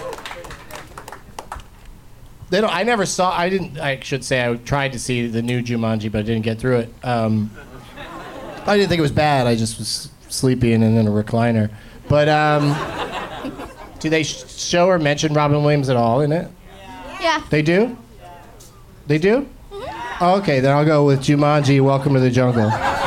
They don't. I never saw. I didn't. I should say I tried to see the new Jumanji, but I didn't get through it. Um, I didn't think it was bad. I just was sleepy and in a recliner. But um, do they sh- show or mention Robin Williams at all in it? Yeah. They do. They do. Oh, okay, then I'll go with Jumanji. Welcome to the Jungle.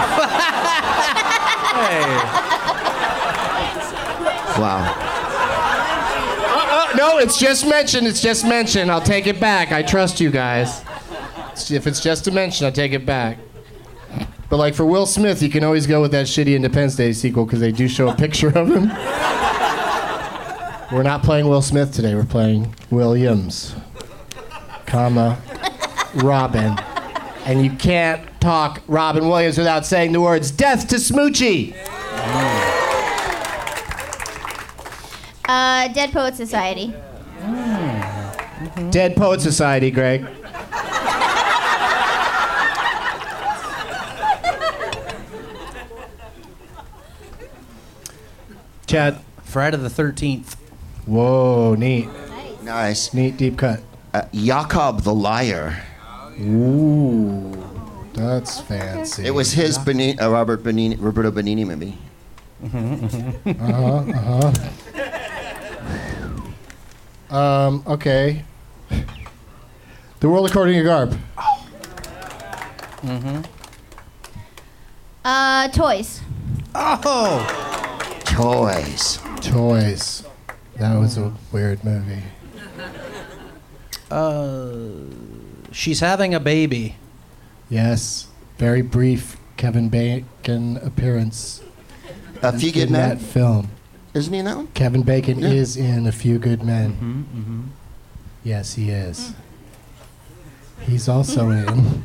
Wow. Uh, no, it's just mentioned. It's just mentioned. I'll take it back. I trust you guys. If it's just a mention, I'll take it back. But like for Will Smith, you can always go with that shitty Independence Day sequel because they do show a picture of him. We're not playing Will Smith today. We're playing Williams, comma, Robin. And you can't talk Robin Williams without saying the words "Death to Smoochie." Uh, Dead Poet Society. Mm-hmm. Dead Poet Society, Greg. Chad. Friday the thirteenth. Whoa, neat. Nice. Neat deep cut. Uh, Jakob the Liar. Ooh, that's fancy. It was his Beni- uh, Robert Benini, Roberto Benini movie. Uh-huh, uh-huh. Um, okay. The World According to Garp. Mm-hmm. Uh, Toys. Oh. Toys. Toys. That was a weird movie. Uh, she's having a baby. Yes. Very brief Kevin Bacon appearance. A Few Good in Men? that film. Isn't he in that one? Kevin Bacon Yeah. is in A Few Good Men. Mm-hmm, mm-hmm. Yes, he is. He's also in.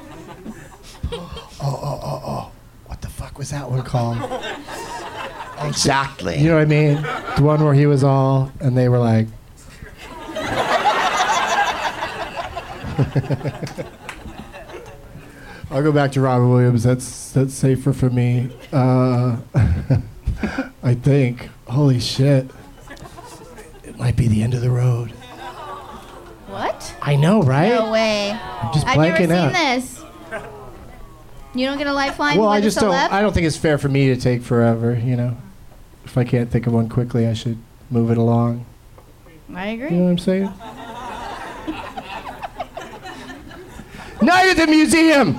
Oh, oh, oh, oh. What the fuck was that one called? Exactly. You know what I mean? The one where he was all, and they were like. I'll go back to Robin Williams. That's that's safer for me. Uh, I think. Holy shit. It might be The End of the Road. What? I know, right? No way. I'm just I've blanking never out. seen this. You don't get a lifeline? Well, for I the just don't. celeb? I don't think it's fair for me to take forever. You know, if I can't think of one quickly, I should move it along. I agree. You know what I'm saying? Night at the Museum.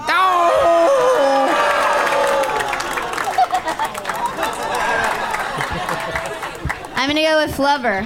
I'm gonna go with Flubber.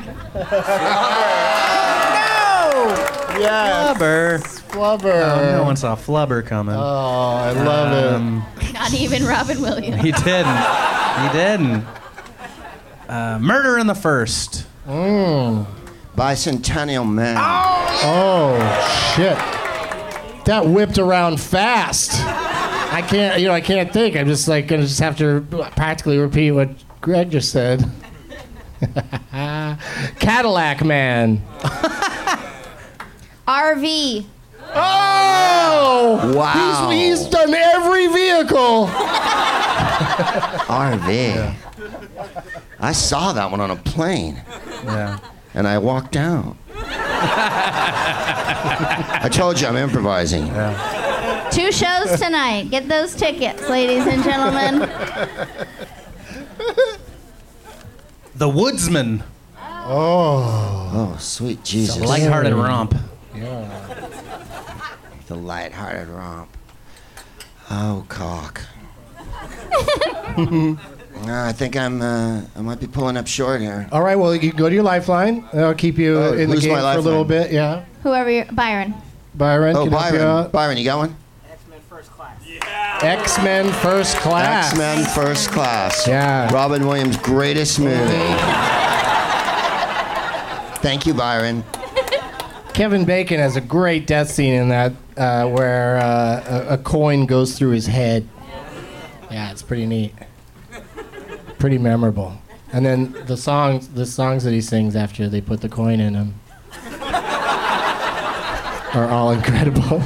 Yes. Flubber. Flubber. Oh, no one saw Flubber coming. Oh, I love Um, Not even Robin Williams. He didn't. He didn't. Uh, Murder in the First. it. Mm. Bicentennial Man. Oh shit! That whipped around fast. I can't. You know, I can't think. I'm just like gonna just have to practically repeat what Greg just said. Cadillac Man. R V. Oh! Wow. He's, he's done every vehicle. vehicle. R V. I saw that one on a plane. Yeah. And I walked out. I told you I'm improvising. Yeah. Two shows tonight. Get those tickets, ladies and gentlemen. The Woodsman. Oh. Oh, sweet Jesus. It's a lighthearted romp. Yeah. The lighthearted romp. Oh, cock. No, I think I'm. Uh, I might be pulling up short here. All right, well, you can go to your lifeline. I'll keep you Oh, in the who's game my for a little lifeline? bit. Yeah. Whoever you're, Byron. Byron. Oh, can help you Byron. out. Byron, you got one? X-Men First Class. X-Men First Class. Yeah. Robin Williams' greatest movie. Thank you, Byron. Kevin Bacon has a great death scene in that uh, where uh, a, a coin goes through his head. Yeah, it's pretty neat. Pretty memorable. And then the songs, the songs that he sings after they put the coin in him are all incredible.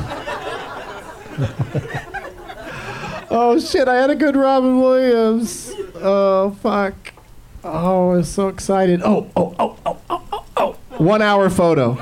Oh shit! I had a good Robin Williams. Oh fuck! Oh, I was so excited. Oh oh oh oh oh oh oh! One hour photo.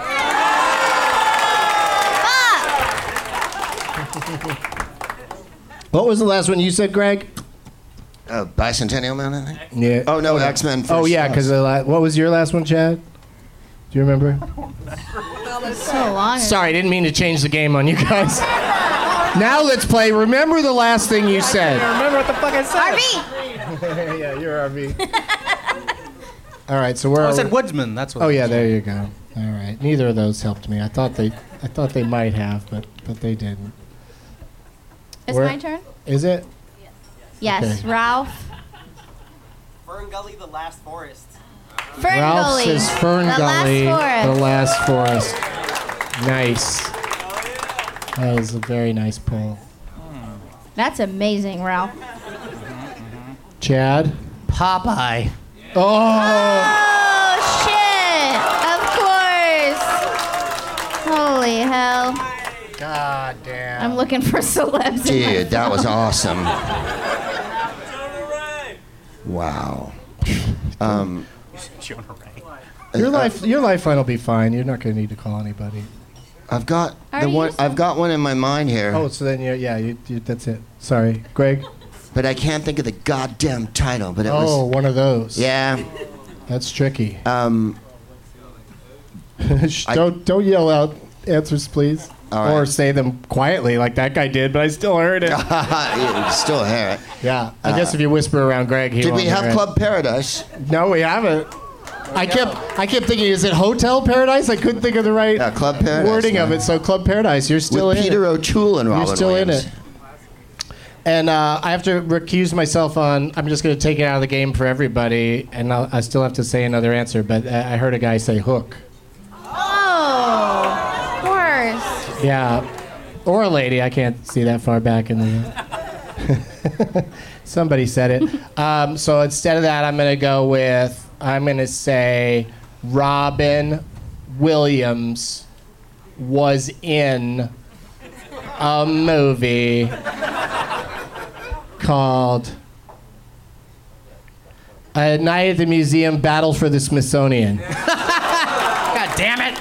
What was the last one you said, Greg? Uh, Bicentennial Man, I think? Yeah. Oh, no, X-Men First Oh, yeah, Class. because la- what was your last one, Chad? Do you remember? So long. Sorry, I didn't mean to change the game on you guys. Now let's play Remember the Last Thing You Said. Remember what the fuck I said? R V. Yeah, you're R V. All right, so we're... Oh, I said Woodsman. That's what. Oh, yeah, there you go. All right. Neither of those helped me. I thought they I thought they might have, but, but they didn't. It's Where- my turn? Is it? Yes. Okay. Ralph. Fern Gully, the last forest. Fern Ralph Gully. says Fern the Gully, Last the forest. last forest. Nice. That was a very nice pull. That's amazing, Ralph. Chad? Popeye. Oh! Oh, shit. Of course. Holy hell. God damn. I'm looking for celebs. in my Dude, that was phone. awesome. Wow. Um, Your life, your lifeline will be fine. You're not going to need to call anybody. I've got Are the you one. so- I've got one in my mind here, Oh, so then you're, yeah, you, you, that's it. Sorry, Greg. but I can't think of the goddamn title. But it Oh, was. one of those. Yeah. That's tricky. Um. Shh, I- don't don't yell out answers, please. All right. Or say them quietly, like that guy did. But I still heard it. You can still hear it. Yeah. I guess if you whisper around Greg, he Did won't we have hear it. Club Paradise? No, we haven't. I kept I kept thinking, is it Hotel Paradise? I couldn't think of the right Yeah, Club Paradise. wording of man. it. So Club Paradise, you're still With in Peter it. O'Toole and Robin You're still Williams. in it. And uh, I have to recuse myself on. I'm just going to take it out of the game for everybody, and I'll, I still have to say another answer. But uh, I heard a guy say hook. Oh, of course. Yeah, or a lady. I can't see that far back in the. Somebody said it. Um, so instead of that, I'm going to go with. I'm going to say Robin Williams was in a movie called A Night at the Museum Battle for the Smithsonian. God damn it.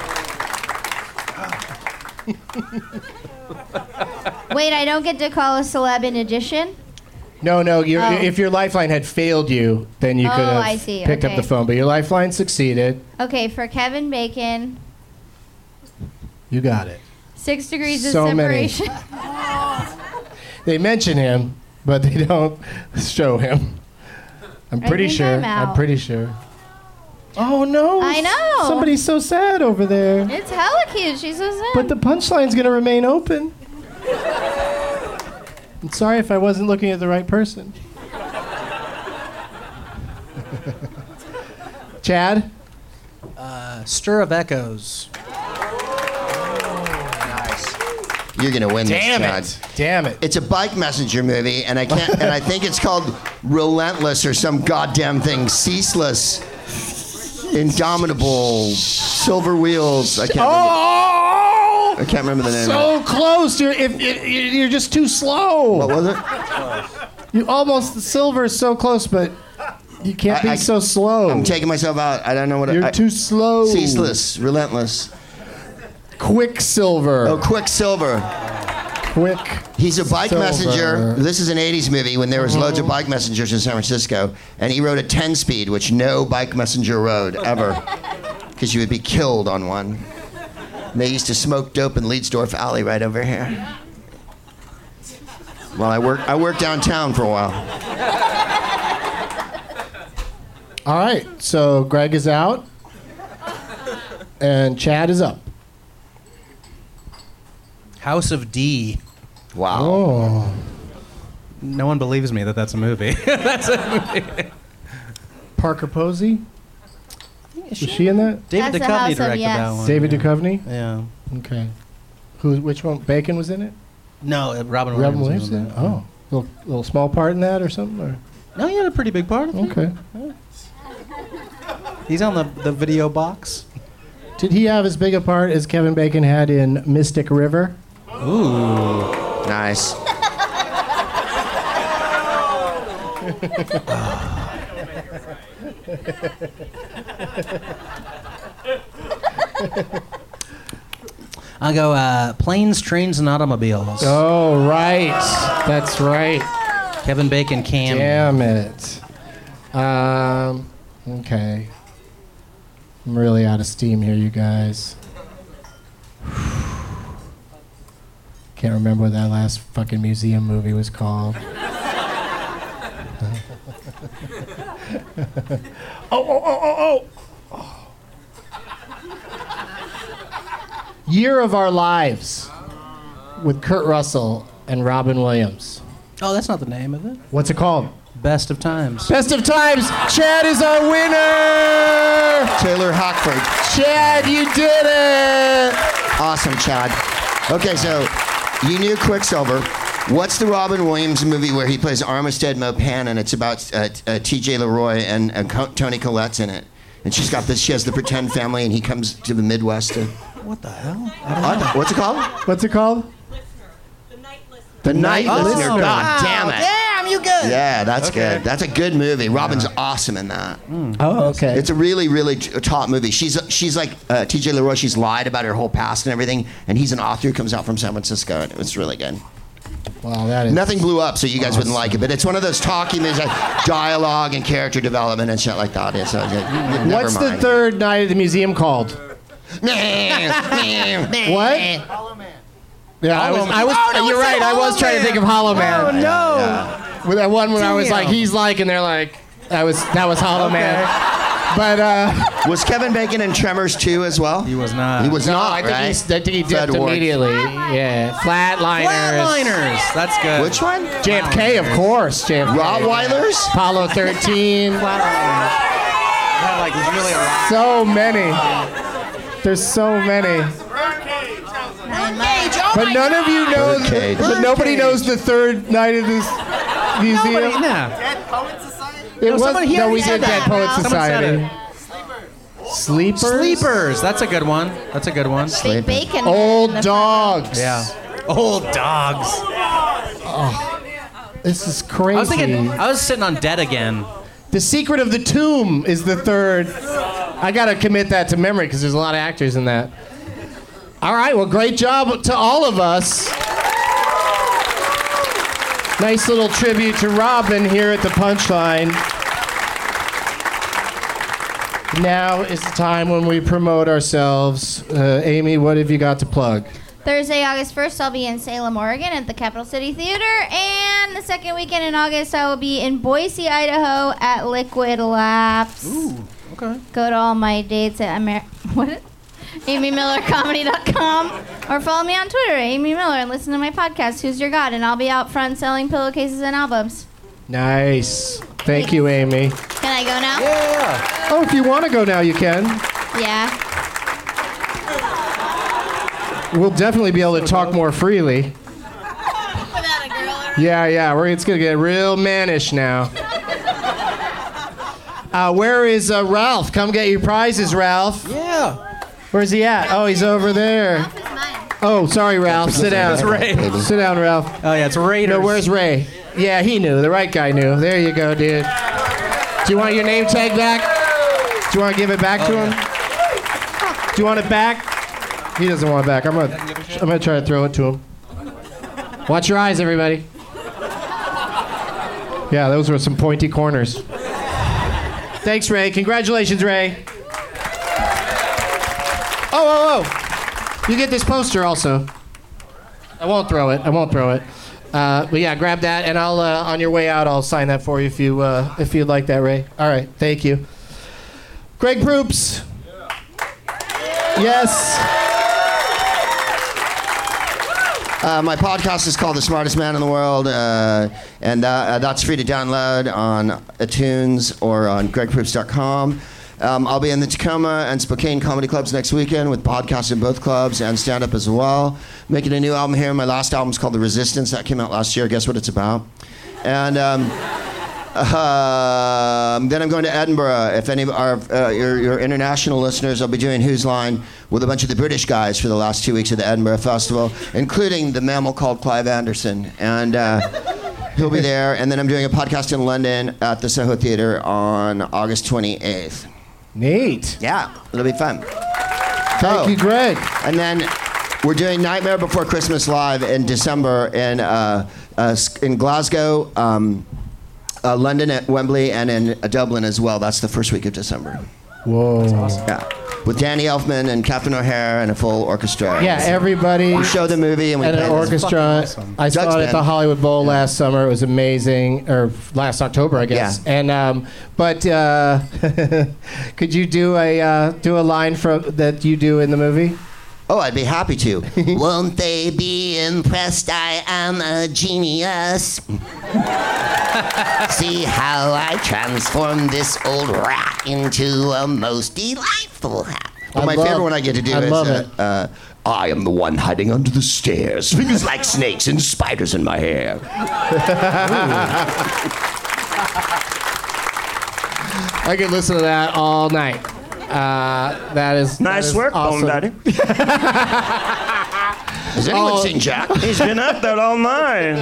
Wait, I don't get to call a celeb in addition? No, no. Your, Oh. If your lifeline had failed you, then you Oh, could have I see, picked up okay. the phone. But your lifeline succeeded. Okay, for Kevin Bacon, You got it. Six Degrees of So many. Separation. They mention him, but they don't show him. I'm I pretty think sure. I'm out. pretty sure. Oh no! I know. Somebody's so sad over there. It's hella cute. She's so sad. But the punchline's gonna remain open. I'm sorry if I wasn't looking at the right person. Chad? Uh, Stir of Echoes. You're gonna win Damn this, it! Chad. Damn it! It's a bike messenger movie, and I can't. and I think it's called Relentless or some goddamn thing. Ceaseless, indomitable, silver wheels. I can't. remember. Oh! I can't remember the name. So close. You're if, if you're just too slow. What was it? You almost the silver is so close, but you can't I- be I- so slow. I'm taking myself out. I don't know what. You're I, too slow. Ceaseless, relentless. Quicksilver. Oh, Quicksilver. Quick. He's a bike Silver. messenger. This is an eighties movie when there was loads of Mhm. bike messengers in San Francisco, and he rode a ten-speed, which no bike messenger rode ever, because you would be killed on one. And they used to smoke dope in Leedsdorf Alley right over here. Well, I worked I worked downtown for a while. All right. So Greg is out, and Chad is up. House of D. Wow. Oh. No one believes me that that's a movie. That's a movie. Parker Posey. Was she in that? David That's the House Duchovny of directed Yes. that one. David Duchovny. Yeah. Okay. Who? Which one? Bacon was in it. No, uh, Robin Williams. Robin was Williams. in In that. it? Oh, little little small part in that or something. Or? No, he had a pretty big part. I think. Okay. He's on the the video box. Did he have as big a part as Kevin Bacon had in Mystic River? Ooh. Nice. I'll go uh, Planes, Trains, and Automobiles. Oh, right. That's right. Kevin Bacon cam. Damn it. Um. Okay. I'm really out of steam here, you guys. Can't remember what that last fucking museum movie was called. oh, oh, oh, oh, oh. Year of Our Lives with Kurt Russell and Robin Williams. Oh, that's not the name of it. What's it called? Best of Times. Best of Times. Chad is our winner. Taylor Hockford. Chad, you did it. Awesome, Chad. Okay, so you knew Quicksilver. What's the Robin Williams movie where he plays Armistead Maupin and it's about uh, uh, T J Leroy and uh, Co- Toni Collette's in it? And she's got this, she has the pretend family and he comes to the Midwest to... What the hell? What? What's it called? What's it called? The Night Night Listener. Listener. God damn it. Damn, you good. Yeah, that's Okay. good. That's a good movie. Robin's awesome in that. Oh, okay. It's a really, really t- top movie. She's she's like uh, T J Leroy. She's lied about her whole past and everything, and he's an author who comes out from San Francisco, and it's really good. Wow, that is. Nothing blew up, so you guys wouldn't like it, but it's one of those talking movies, like dialogue and character development and shit like that. It's, uh, never What's the mind. third night at the museum called? What? Yeah, I was. I was. Oh, no, you're it's right. Hollow I was trying to Man. think of Hollow Man. Oh, no. Yeah. With that one when I was Damn. like, he's like, and they're like, that was that was Hollow Man. But uh, Was Kevin Bacon in Tremors two as well? He was not. He was no, not, I think right? he's, I think he Fred dipped Ward. immediately. Yeah, Flatliners. Flatliners. That's good. Which one? J F K, of course. J F K. Rottweilers? Apollo thirteen. Flatliners. That, like, was really a lot. So many. There's so many. But none of you know. Birdcage. But nobody knows the third night of this museum. Nobody, nah. It No, was somebody here no, we said did that. Dead Poet Someone said Society. Sleepers. Sleepers. That's a good one. That's a good one. Big bacon. Old in the dogs. Yeah. Old dogs. This is crazy. I was thinking. I was sitting on Dead Again. The Secret of the Tomb is the third. I gotta commit that to memory because there's a lot of actors in that. All right, well, great job to all of us. Nice little tribute to Robin here at the Punchline. Now is the time when we promote ourselves. Uh, Amy, what have you got to plug? Thursday, August first, I'll be in Salem, Oregon at the Capital City Theater. And the second weekend in August, I will be in Boise, Idaho at Liquid Labs. Ooh. Okay. Go to all my dates at Amer- what? amy miller comedy dot com or follow me on Twitter, Amy Miller, and listen to my podcast, Who's Your God? And I'll be out front selling pillowcases and albums. Nice. Thank you, Amy. Can I go now? Yeah. Oh, if you want to go now, you can. Yeah. We'll definitely be able to talk more freely. Yeah, yeah, we're, it's going to get real mannish now. Uh, where is uh, Ralph? Come get your prizes, Ralph. Yeah. Where's he at? Oh, he's over there. Oh, sorry, Ralph. Sit down. It's Ray. Sit down, Ralph. Oh yeah, it's Raiders. No, where's Ray? Yeah, he knew. The right guy knew. There you go, dude. Do you want your name tag back? Do you want to give it back Oh, to yeah. him? Do you want it back? He doesn't want it back. I'm gonna, I'm gonna try to throw it to him. Watch your eyes, everybody. Yeah, those were some pointy corners. Thanks, Ray. Congratulations, Ray. Oh, oh, oh. You get this poster also. I won't throw it. I won't throw it. Uh, but yeah, grab that, and I'll uh, on your way out, I'll sign that for you if you uh, if you'd like that, Ray. All right, thank you. Greg Proops. Yes. Uh, my podcast is called The Smartest Man in the World, uh, and uh, that's free to download on iTunes or on greg proops dot com. Um, I'll be in the Tacoma and Spokane comedy clubs next weekend with podcasts in both clubs and stand-up as well. Making a new album here. My last album is called The Resistance. That came out last year. Guess what it's about? And um, uh, then I'm going to Edinburgh. If any of our, uh, your, your international listeners, I'll be doing Whose Line with a bunch of the British guys for the last two weeks of the Edinburgh Festival, including the mammal called Clive Anderson. And uh, he'll be there. And then I'm doing a podcast in London at the Soho Theatre on August twenty-eighth. Neat. Yeah, it'll be fun. Thank Oh, you, Greg. And then we're doing Nightmare Before Christmas live in December in uh, uh, in Glasgow, um, uh, London at Wembley, and in uh, Dublin as well. That's the first week of December. Whoa. Yeah, with Danny Elfman and Catherine O'Hare and a full orchestra. Yeah, everybody. We show the movie and we and play an this. orchestra. awesome. I saw Doug's it at the band. Hollywood Bowl last summer. It was amazing, or last October, I guess. Yeah. And um, but uh, could you do a uh, do a line from that you do in the movie? Oh, I'd be happy to. Won't they be impressed? I am a genius. See how I transform this old rat into a most delightful hat. Well, I my love- favorite one I get to do I is love uh, it. Uh, I am the one hiding under the stairs, fingers like snakes and spiders in my hair. I could listen to that all night. Uh, that is Nice that is work, awesome. Bone Daddy. Has anyone Oh. seen Jack? He's been up there all night.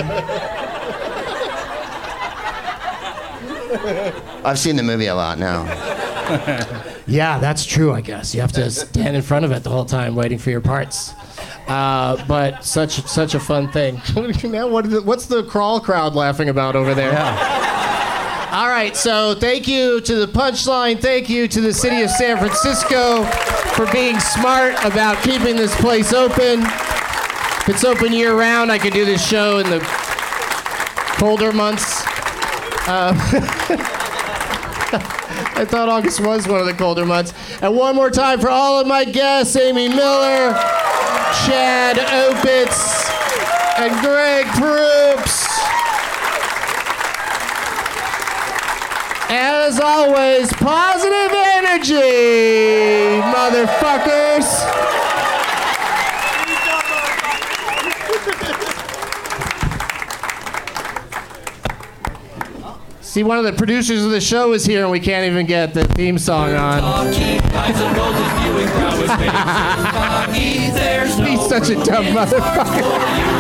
I've seen the movie a lot now. Yeah, that's true, I guess. You have to stand in front of it the whole time waiting for your parts. Uh, but such such a fun thing. Now, what is it, what's the crawl crowd laughing about over there? All right, so thank you to the Punchline. Thank you to the city of San Francisco for being smart about keeping this place open. If it's open year-round, I could do this show in the colder months. Uh, I thought August was one of the colder months. And one more time for all of my guests, Amy Miller, Chad Opitz, and Greg Proops. As always, positive energy, motherfuckers. See, one of the producers of the show is here, and we can't even get the theme song on. He's such a dumb motherfucker.